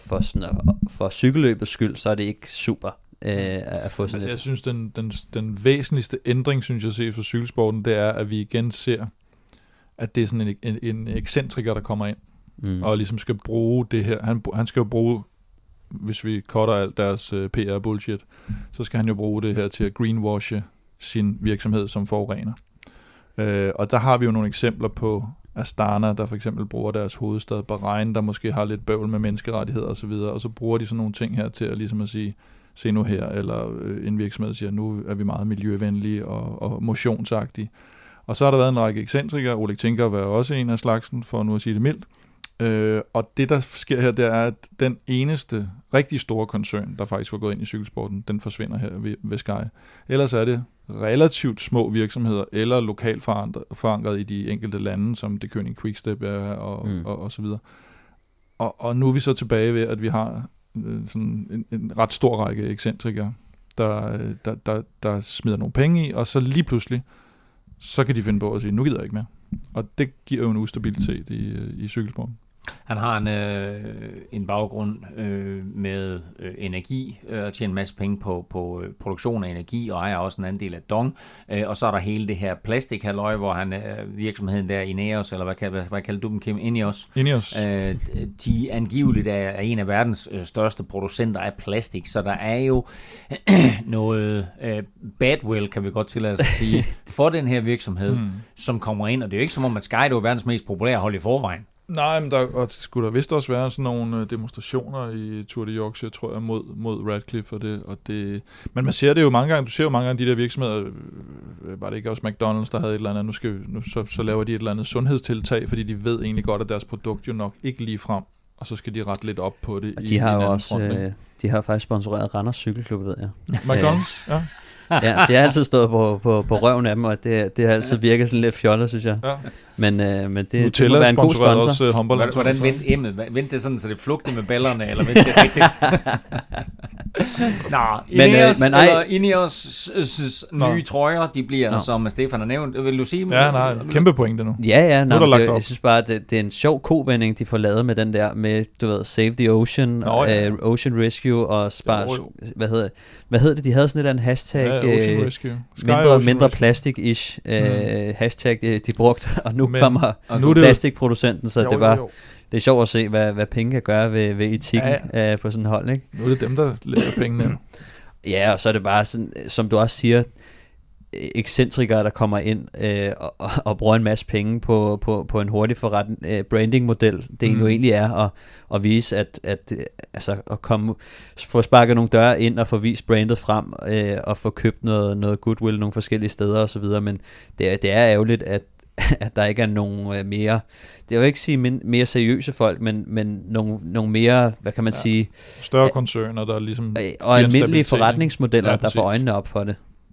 for cykelløbets skyld, så er det ikke super at få sådan jeg synes, den væsentligste ændring, synes jeg, set for cykelsporten, det er, at vi igen ser, at det er sådan en ekscentriker, der kommer ind, og ligesom skal bruge det her. Han skal jo bruge, hvis vi cutter alt deres PR-bullshit, så skal han jo bruge det her til at greenwashe sin virksomhed som forurener. Og der har vi jo nogle eksempler på Astana, der for eksempel bruger deres hovedstad Bahrain, der måske har lidt bøvl med menneskerettigheder osv., og så bruger de sådan nogle ting her til at ligesom at sige, se nu her, eller en virksomhed siger, nu er vi meget miljøvenlige og motionsagtige. Og så har der været en række ekscentrikere. Oleg Tinker var også en af slagsen, for nu at sige det mildt. Og det, der sker her, det er, at den eneste rigtig store koncern, der faktisk var gået ind i cykelsporten, den forsvinder her ved Sky. Ellers er det relativt små virksomheder, eller lokalt forankret i de enkelte lande, som The König Quickstep er, og så videre. Og nu er vi så tilbage ved, at vi har sådan en ret stor række ekscentrikere, der smider nogle penge i, og så lige pludselig, så kan de finde på at sige, nu gider jeg ikke mere. Og det giver jo en ustabilitet i cykelsporten. Han har en baggrund med energi og tjener en masse penge på produktion af energi, og ejer også en anden del af DONG. Og så er der hele det her plastikhalløj, hvor han virksomheden der Ineos, eller hvad kalder du dem, Kim? Ineos. De angiveligt er en af verdens største producenter af plastik, så der er jo noget badwill, kan vi godt tillade os at sige, for den her virksomhed, som kommer ind, og det er jo ikke som om, at Sky er verdens mest populære hold i forvejen. Nej, men der skulle der vist også være sådan nogle demonstrationer i Tour de Yorkshire, tror jeg, mod Radcliffe og det. Men man ser det jo mange gange. Du ser jo mange gange de der virksomheder. Var det ikke også McDonald's, der havde et eller andet? Så laver de et eller andet sundhedstiltag, fordi de ved egentlig godt, at deres produkt jo nok ikke lige frem, og så skal de rette lidt op på det. De har jo også, de har faktisk sponsoreret Randers Cykelklub, ved jeg. McDonald's, ja. Ja, det har altid stået på røven af dem, og det har altid virket sådan lidt fjollet, synes jeg. Ja. Men det må være en god sponsor. Hvordan vendte Emmet? Vendte det sådan, så det flugtede med ballerne, eller vendte det rigtigt? Nå, Ineos' nye trøjer, de bliver, som Stefan har nævnt. Vil du sige? Ja, nej, kæmpe pointe nu. Ja, jeg synes bare, at det er en sjov kovending, de får lavet med den der, med, du ved, Save the Ocean, Ocean Rescue, og hvad hedder det? De havde sådan et eller andet hashtag, mindre plastic-ish hashtag, de brugte, og nu kommer plastikproducenten, så det er sjovt at se, hvad penge kan gøre ved etikken på sådan et hold, ikke? Nu er det dem, der lægger pengene. Ja, og så er det bare sådan, som du også siger, ekscentrikere, der kommer ind og bruger en masse penge på en hurtig branding-model, det jo egentlig er at vise, at få sparket nogle døre ind og få vist brandet frem og få købt noget goodwill nogle forskellige steder og så videre, men det er ærgerligt, at der ikke er nogen mere, det vil ikke sige mere seriøse folk, men nogle mere, hvad kan man sige, større koncerner, der ligesom og almindelige forretningsmodeller, der får øjnene op for det.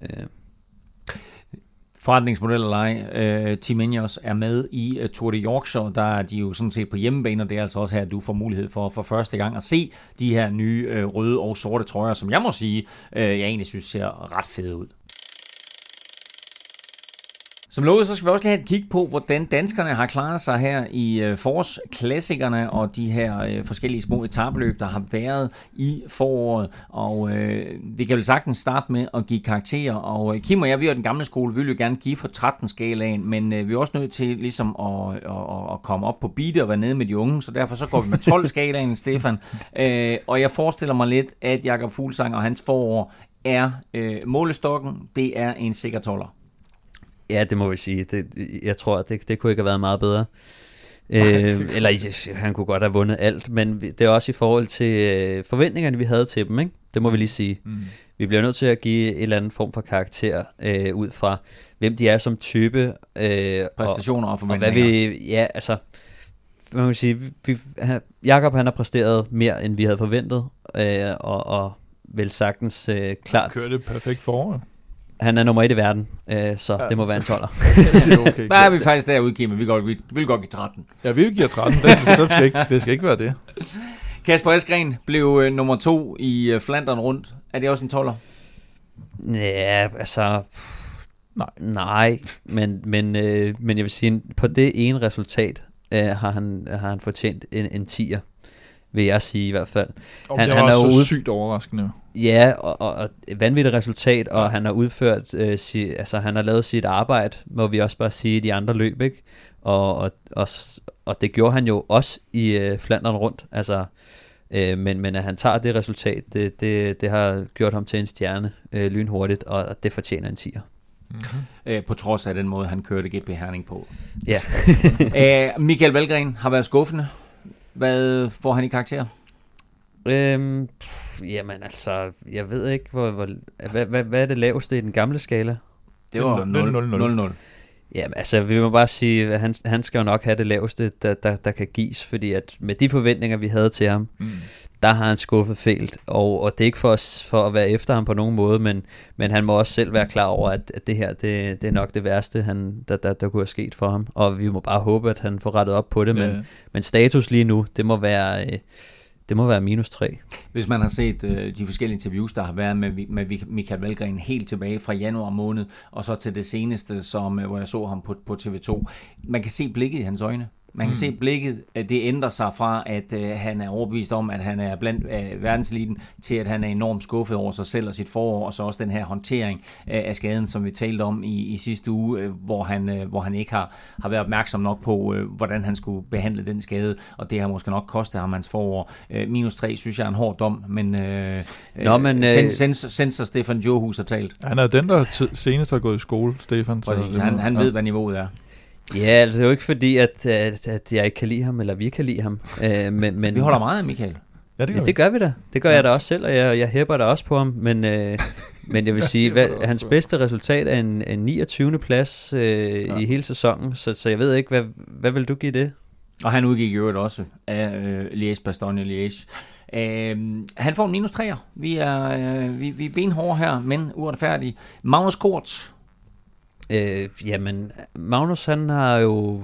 Forretningsmodel eller ej. Team Ineos er med i Tour de Yorkshire. Der er de jo sådan set på hjemmebane, og det er altså også her, at du får mulighed for første gang at se de her nye røde og sorte trøjer, som jeg må sige, jeg egentlig synes ser ret fede ud. Som lovet, så skal vi også lige have et kig på, hvordan danskerne har klaret sig her i forårsklassikerne og de her forskellige små etapeløb, der har været i foråret. Og vi kan vel sagtens starte med at give karakterer. Og Kim og jeg, vi er den gamle skole, vi vil jo gerne give for 13-skalaen, men vi er også nødt til ligesom at komme op på beatet og være nede med de unge, så derfor så går vi med 12-skalaen, Stefan. Og jeg forestiller mig lidt, at Jakob Fuglsang og hans forår er målestokken. Det er en sikker 12'er. Ja, det må vi sige. Jeg tror, det kunne ikke have været meget bedre. Eller han kunne godt have vundet alt, men det er også i forhold til forventningerne, vi havde til dem, ikke? Det må vi lige sige. Vi bliver nødt til at give en eller anden form for karakter ud fra, hvem de er som type. Præstationer og forventninger. Og hvad ja, altså, man kan sige, Jakob han har præsteret mere, end vi havde forventet, og vel sagtens klart. Han kørte perfekt forår. Han er nummer 1 i verden, så det må være en 12'er. Okay. Hvad er vi faktisk derude, Kim? Vi vil godt give 13. Ja, vi giver 13. Det skal ikke være det. Kasper Eskren blev nummer 2 i Flandern rundt. Er det også en 12'er? Ja, altså... Nej, men jeg vil sige, på det ene resultat har han fortjent en 10'er, vil jeg sige i hvert fald. Det var så sygt overraskende. Ja, og et vanvittigt resultat, og han har udført, han har lavet sit arbejde, må vi også bare sige, i de andre løb, ikke? Og det gjorde han jo også i Flandern rundt, altså, men at han tager det resultat, det har gjort ham til en stjerne lynhurtigt, og det fortjener en 10'er. Mm-hmm. På trods af den måde, han kørte GP Herning på. Ja. Michael Valgren har været skuffende. Hvad får han i karakter? Jamen altså, jeg ved ikke, hvad er det laveste i den gamle skala? Det var 0-0. Jamen altså, vi må bare sige, at han skal jo nok have det laveste, der kan gives, fordi at med de forventninger, vi havde til ham, der har han skuffet fælt, og det er ikke for at være efter ham på nogen måde, men han må også selv være klar over, at det her, det er nok det værste, der kunne have sket for ham, og vi må bare håbe, at han får rettet op på det, men status lige nu, det må være -3. Hvis man har set de forskellige interviews, der har været med Michael Valgren helt tilbage fra januar måned, og så til det seneste, hvor jeg så ham på TV2, man kan se blikket i hans øjne. Man kan se blikket, det ændrer sig fra, at han er overbevist om, at han er blandt verdenseliten, til at han er enormt skuffet over sig selv og sit forår, og så også den her håndtering af skaden, som vi talte om i sidste uge, hvor han ikke har været opmærksom nok på, hvordan han skulle behandle den skade, og det har måske nok kostet ham hans forår. -3 synes jeg er en hård dom, men sensor Stefan Johus har talt. Han er den, der senest har gået i skole, Stefan. Præcis, han ved, hvad niveauet er. Ja, altså det er jo ikke fordi, at jeg ikke kan lide ham, eller vi kan lide ham. Men vi holder meget af Michael. Ja, det gør vi da. Det gør jeg da også selv, og jeg hæpper da også på ham. Men jeg vil sige, hans bedste resultat er en 29. plads i hele sæsonen. Så jeg ved ikke, hvad vil du give det? Og han udgik i øvrigt også af Liège-Bastogne-Liège. Han får en -3'er. Vi er benhårde her, men uretfærdige. Magnus Kort. Jamen, Magnus han har jo,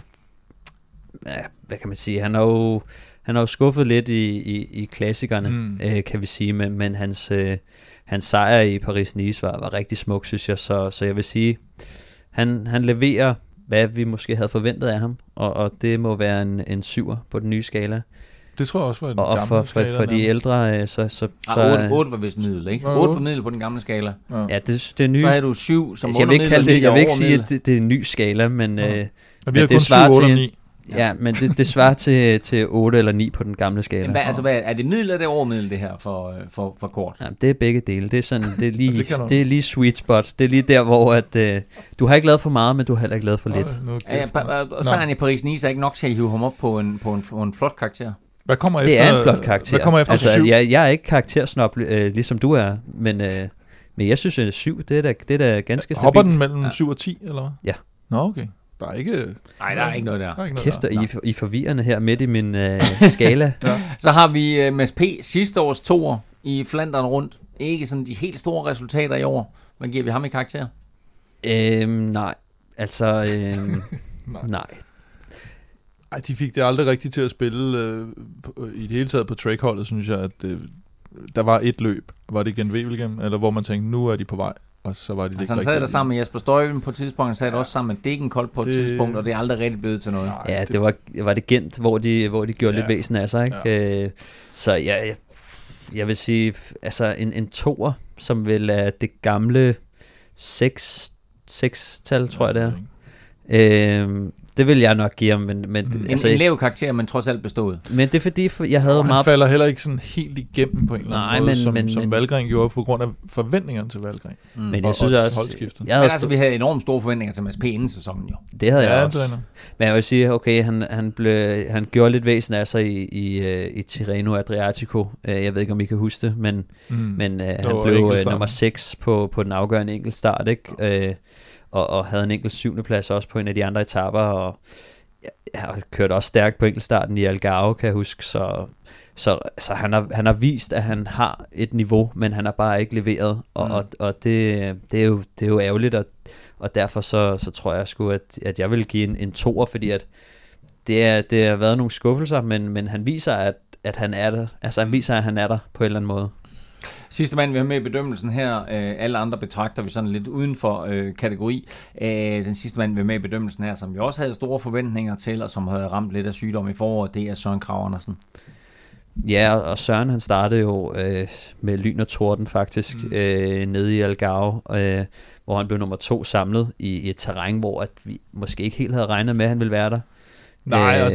hvad kan man sige, han har jo skuffet lidt i klassikerne, kan vi sige, men hans sejr i Paris-Nice var rigtig smuk, synes jeg, så jeg vil sige, han leverer, hvad vi måske havde forventet af ham, og det må være en 7'er på den nye skala. Det tror jeg også var den gamle skala. Og for de ældre, så 8 var vist middel, ikke? 8 var middel på den gamle skala. Ja, det er ny. Så er du 7 som jeg vil ikke sige, at det er en ny skala, men vi har kun 7, 8 og 9. Ja, men det svarer til 8 eller 9 på den gamle skala. Er det middel eller det overmiddel, det her for Kort? Ja, det er begge dele. Det er sådan, det er lige sweet spot. Det er lige der, hvor at du har ikke lavet for meget, men du har heller ikke lavet for lidt. Og så er han i Paris-Nice ikke nok til at hive ham op på en flot karakter. Hvad kommer efter? Det er en flot karakter. Hvad kommer efter altså, 7? Jeg er ikke karaktersnop, ligesom du er, men jeg synes, at 7, det er da ganske stabilt. Hopper den mellem 7 og 10, eller hvad? Ja. Nå, okay. Der er ikke... Nej, der er ikke noget der. Kæft, I er forvirrende her midt i min skala. Ja. Så har vi Mads P. sidste års 2'er i Flandern rundt. Ikke sådan de helt store resultater i år. Hvad giver vi ham i karakter? Nej. Altså, nej. Ej, de fik det aldrig rigtigt til at spille i det hele taget på trackholdet, synes jeg, at der var et løb. Var det igen Wevelgem, eller hvor man tænkte, nu er de på vej. og så var de altså, han sad der sammen med Jesper Støjven på et tidspunkt, han sad også sammen med Degenkolb på et tidspunkt, og det er aldrig rigtig blevet til noget. Nej, ja, det var det Gent, hvor de gjorde lidt væsen af sig, ikke? Ja. Så jeg vil sige, altså en toer, som vil er det gamle 6-tal, tror jeg det er. Det vil jeg nok give ham, men altså, en lav karakter, men trods alt bestået. Men det er fordi, jeg havde han falder heller ikke sådan helt igennem på en eller anden måde, som Valgren gjorde på grund af forventningerne til Valgren. Men jeg synes også, vi havde enormt store forventninger til Mads P. inden sæsonen jo. Det havde jeg også. Men jeg vil sige, okay, han gjorde lidt væsen af sig i Tirreno Adriatico. Jeg ved ikke, om I kan huske det, men han blev nummer 6 på den afgørende enkeltstart, ikke? Og havde en enkelt 7. plads også på en af de andre etaper, og kørte også stærkt på enkeltstarten i Algarve, kan jeg huske, så han har vist, at han har et niveau, men han har bare ikke leveret, og det er jo ærgerligt, og derfor så tror jeg sgu, at jeg vil give en toer, fordi at det har været nogle skuffelser, men han viser, at han er der, altså han viser, at han er der på en eller anden måde. Sidste mand, vi har med i bedømmelsen her, alle andre betragter vi sådan lidt uden for kategori. Den sidste mand, vi har med i bedømmelsen her, som vi også havde store forventninger til, og som havde ramt lidt af sygdom i foråret, det er Søren Kragh Andersen. Ja, og Søren han startede jo med lyn og torden faktisk, nede i Algarve, hvor han blev nummer 2 samlet i et terræn, hvor at vi måske ikke helt havde regnet med, at han ville være der. Nej,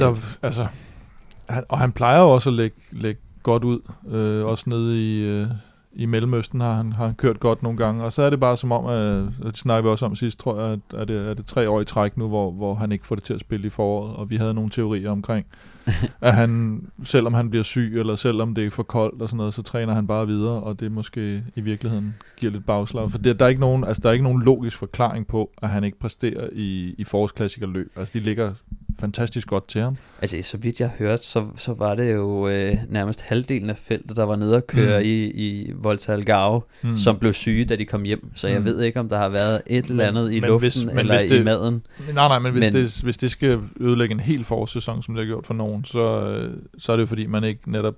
og han plejer jo også at lægge godt ud, også nede i Mellemøsten har han kørt godt nogle gange, og så er det bare som om, at det snakker vi også om sidst, tror jeg, at det 3 år i træk nu, hvor han ikke får det til at spille i foråret, og vi havde nogle teorier omkring, at han, selvom han bliver syg, eller selvom det er for koldt og sådan noget, så træner han bare videre, og det måske i virkeligheden giver lidt bagslag, for der er ikke nogen logisk forklaring på, at han ikke præsterer i forårsklassikerløb. Altså de ligger fantastisk godt til ham. Altså så vidt jeg hørte, så var det jo nærmest halvdelen af feltet, der var nede og køre i Volta Algarve, som blev syge, da de kom hjem. Så jeg ved ikke, om der har været et eller andet i luften eller i maden. Nej, men hvis det skal ødelægge en hel forårssæson, som det har gjort for nogen, så er det jo fordi, man ikke netop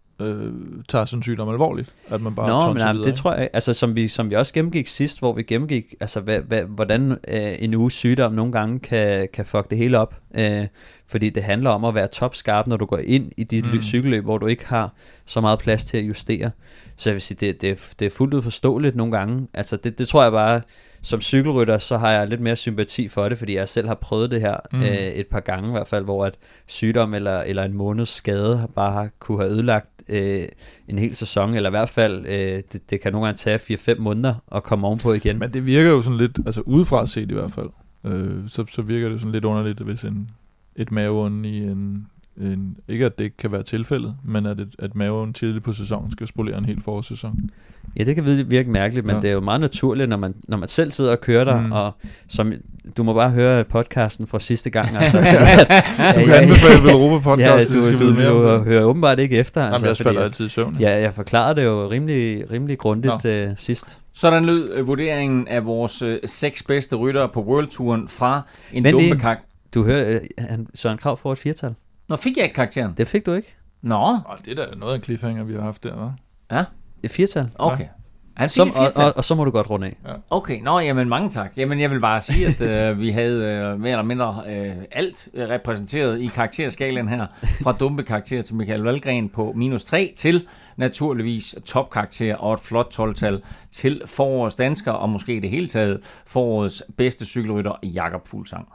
tager sådan sygdom alvorligt, at man bare tonser videre. Det tror jeg, altså som vi også gennemgik sidst, hvor vi gennemgik, altså hvordan en uges sygdom nogle gange kan fuck det hele op, fordi det handler om at være topskarp, når du går ind i dit cykelløb, hvor du ikke har så meget plads til at justere. Så jeg vil sige, det er fuldt ud forståeligt nogle gange. Altså det tror jeg bare, som cykelrytter, så har jeg lidt mere sympati for det, fordi jeg selv har prøvet det her et par gange i hvert fald, hvor at sygdom eller en måneds skade bare kunne have ødelagt en hel sæson, eller i hvert fald det kan nogle gange tage 4-5 måneder at komme ovenpå igen. Men det virker jo sådan lidt, altså udefra set i hvert fald, så virker det sådan lidt underligt, hvis et maveonde i en ikke at det ikke kan være tilfældet, men at maven tidligt på sæsonen skal spolere en hel forårssæson. Ja, det kan virke mærkeligt, men det er jo meget naturligt, når man selv sidder og kører der, og som du må bare høre podcasten fra sidste gang. Altså, du kan anbefale Velropa-podcasten. Du hører åbenbart ikke efter. Altså, jeg falder altid i søvn. Ja, jeg forklarede det jo rimelig grundigt sidst. Sådan lød vurderingen af vores 6 bedste ryttere på World-turen fra en dumpekak. Du hører, Søren Kragh får et 4-tal. Nå, fik jeg ikke karakteren? Det fik du ikke. Nå. Det er da noget af en cliffhanger, vi har haft der, hva'? Ja. Et 4-tal. Okay. Han fik et 4-tal. Og så må du godt runde af. Ja. Okay, jamen mange tak. Jamen jeg vil bare sige, at vi havde mere eller mindre alt repræsenteret i karakterskalaen her, fra dumpekarakter til Michael Valgren på -3 til naturligvis topkarakter og et flot 12-tal til forårets dansker, og måske det hele taget forårets bedste cykelrytter, Jakob Fuglsang.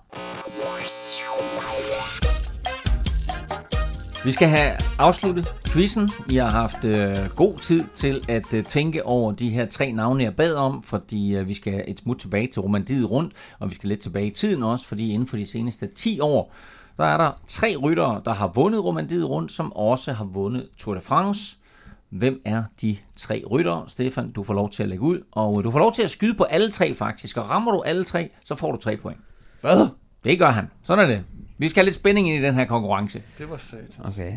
Vi skal have afsluttet quizzen. I har haft god tid til at tænke over de her 3 navne, jeg bad om, fordi vi skal et smut tilbage til Romandiet rundt, og vi skal lidt tilbage i tiden også, fordi inden for de seneste 10 år, der er der 3 ryttere, der har vundet Romandiet rundt, som også har vundet Tour de France. Hvem er de 3 ryttere? Stefan, du får lov til at lægge ud, og du får lov til at skyde på alle 3 faktisk, og rammer du alle 3, så får du 3 point. Hvad? Det gør han. Sådan er det. Vi skal have lidt spænding ind i den her konkurrence. Det var sat. Okay.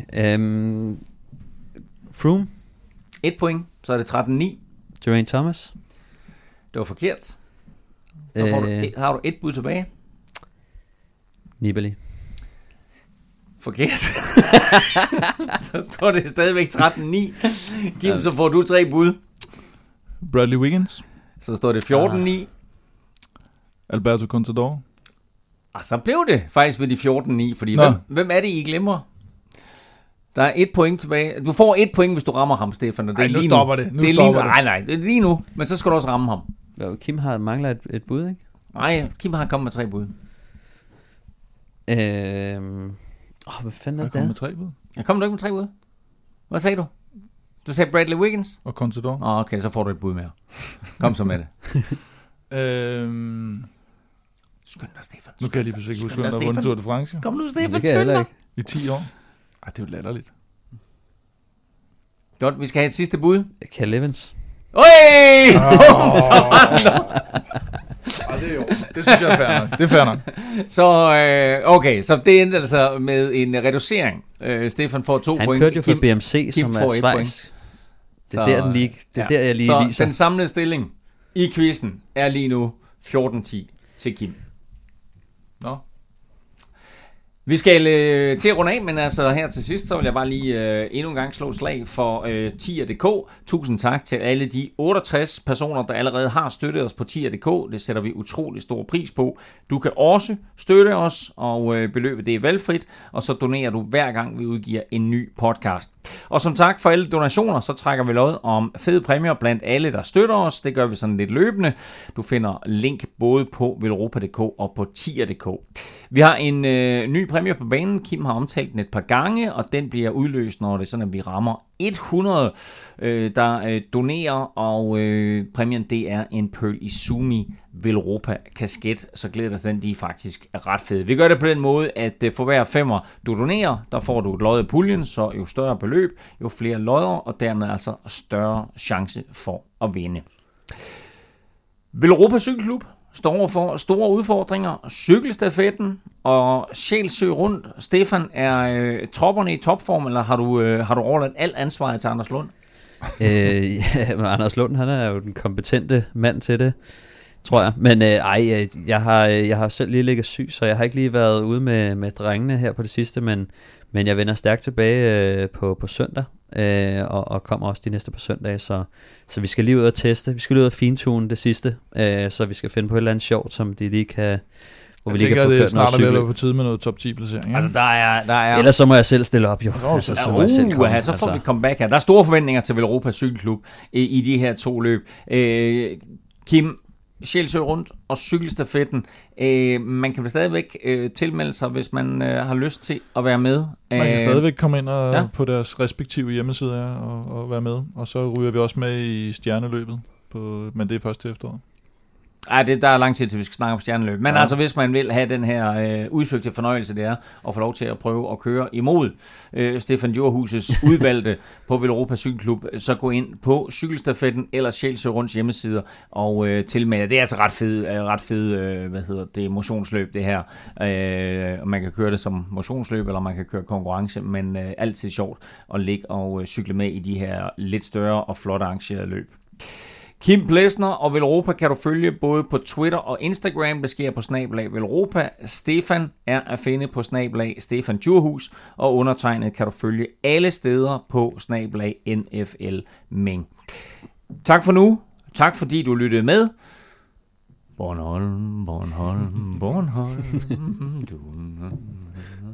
Froome. 1 point, så er det 13-9. Geraint Thomas. Det var forkert. Så har du 1 bud tilbage. Nibali. Forkert. Så står det stadigvæk 13-9. Kim, så får du 3 bud. Bradley Wiggins. Så står det 14-9. Alberto Contador. Og så blev det faktisk ved de 14-9, fordi hvem er det, I glemmer? Der er 1 point tilbage. Du får 1 point, hvis du rammer ham, Stefan. Nej, nu stopper det. Nej, det er lige nu. Men så skal du også ramme ham. Jo, Kim har mangler et bud, ikke? Nej, Kim har kommet med 3 bud. Hvad fanden er det? Jeg kom med 3 bud. Jeg kom du ikke med 3 bud? Hvad sagde du? Du sagde Bradley Wiggins? Og Contador. Okay, så får du et bud mere. Kom så med det. Skynd dig, Stefan. Nu kan jeg lige pludselig ikke huske, hvem der har vundet Tour de France. Kom nu, Stefan, skynd dig. I 10 år. Ej, det er jo latterligt. Godt, vi skal have et sidste bud. Cal Evans. Øj! Det er jo. Det synes jeg er fair nok. Det er fair nok. Så, okay, så det endte altså med en reducering. Stefan får 2 point. Han kørte jo for BMC, Kim som er Schweiz. Det er der, den lige, det er der, jeg lige så viser. Den samlede stilling i quizzen er lige nu 14-10 til Kim. Nå. Vi skal til at runde af, men altså her til sidst, så vil jeg bare lige endnu en gang slå slag for tier.dk. Tusind tak til alle de 68 personer, der allerede har støttet os på tier.dk. Det sætter vi utrolig stor pris på. Du kan også støtte os, og beløbet det er valgfrit, og så donerer du hver gang vi udgiver en ny podcast. Og som tak for alle donationer, så trækker vi lod om fede præmier blandt alle, der støtter os. Det gør vi sådan lidt løbende. Du finder link både på velropa.dk og på tier.dk. Vi har en ny præmie på banen. Kim har omtalt den et par gange, og den bliver udløst, når det er sådan, at vi rammer 100, der donerer, og præmien det er en Pearl Izumi Velropa kasket, så glæder dig den, de er faktisk ret fede. Vi gør det på den måde, at for hver 5'er du donerer, der får du et lod i puljen, så jo større beløb, jo flere lodder, og dermed altså større chance for at vinde. Velropa Cykelklub står for store udfordringer. Cykelstafetten og Sjælsø rundt. Stefan, er tropperne i topform, eller har du overladt alt ansvaret til Anders Lund? Men Anders Lund, han er jo den kompetente mand til det, tror jeg. Men jeg har selv lige ligget syg, så jeg har ikke lige været ude med drengene her på det sidste, men jeg vender stærkt tilbage på søndag, og kommer også de næste par søndage, så vi skal lige ud og teste, vi skal lige ud og fintune det sidste, så vi skal finde på et eller andet sjovt, som de lige kan, hvor vi lige kan få kørt noget cykel. Jeg tænker, det er snart på tide med noget top 10 placering. Altså der er ellers så må jeg selv stille op, jo. Så får vi comeback her. Der er store forventninger til Velropa Cykelklub i de her 2 løb. Kim, Sjælsø rundt og cykelstafetten. Man kan vel stadigvæk tilmelde sig, hvis man har lyst til at være med. Man kan stadigvæk komme ind på deres respektive hjemmesider og være med. Og så ryger vi også med i stjerneløbet, men det er først til efteråret. Ej, der er lang tid til, vi skal snakke om stjerneløb. Men altså, hvis man vil have den her udsøgte fornøjelse, det er at få lov til at prøve at køre imod Stefan Djurhuses udvalgte på Velropa Cykelklub, så gå ind på cykelstafetten eller Sjælsø Runds hjemmesider og tilmelde. Det er altså ret fed motionsløb, det her. Man kan køre det som motionsløb, eller man kan køre konkurrence, men altid sjovt at ligge og cykle med i de her lidt større og flot arrangerede løb. Kim Plesner og Velropa kan du følge både på Twitter og Instagram. Det sker på @Velropa. Stefan er at finde på @Stefan Djurhus, og undertegnet kan du følge alle steder på @NFL Meng. Tak for nu. Tak fordi du lyttede med. Bornholm, Bornholm, Bornholm.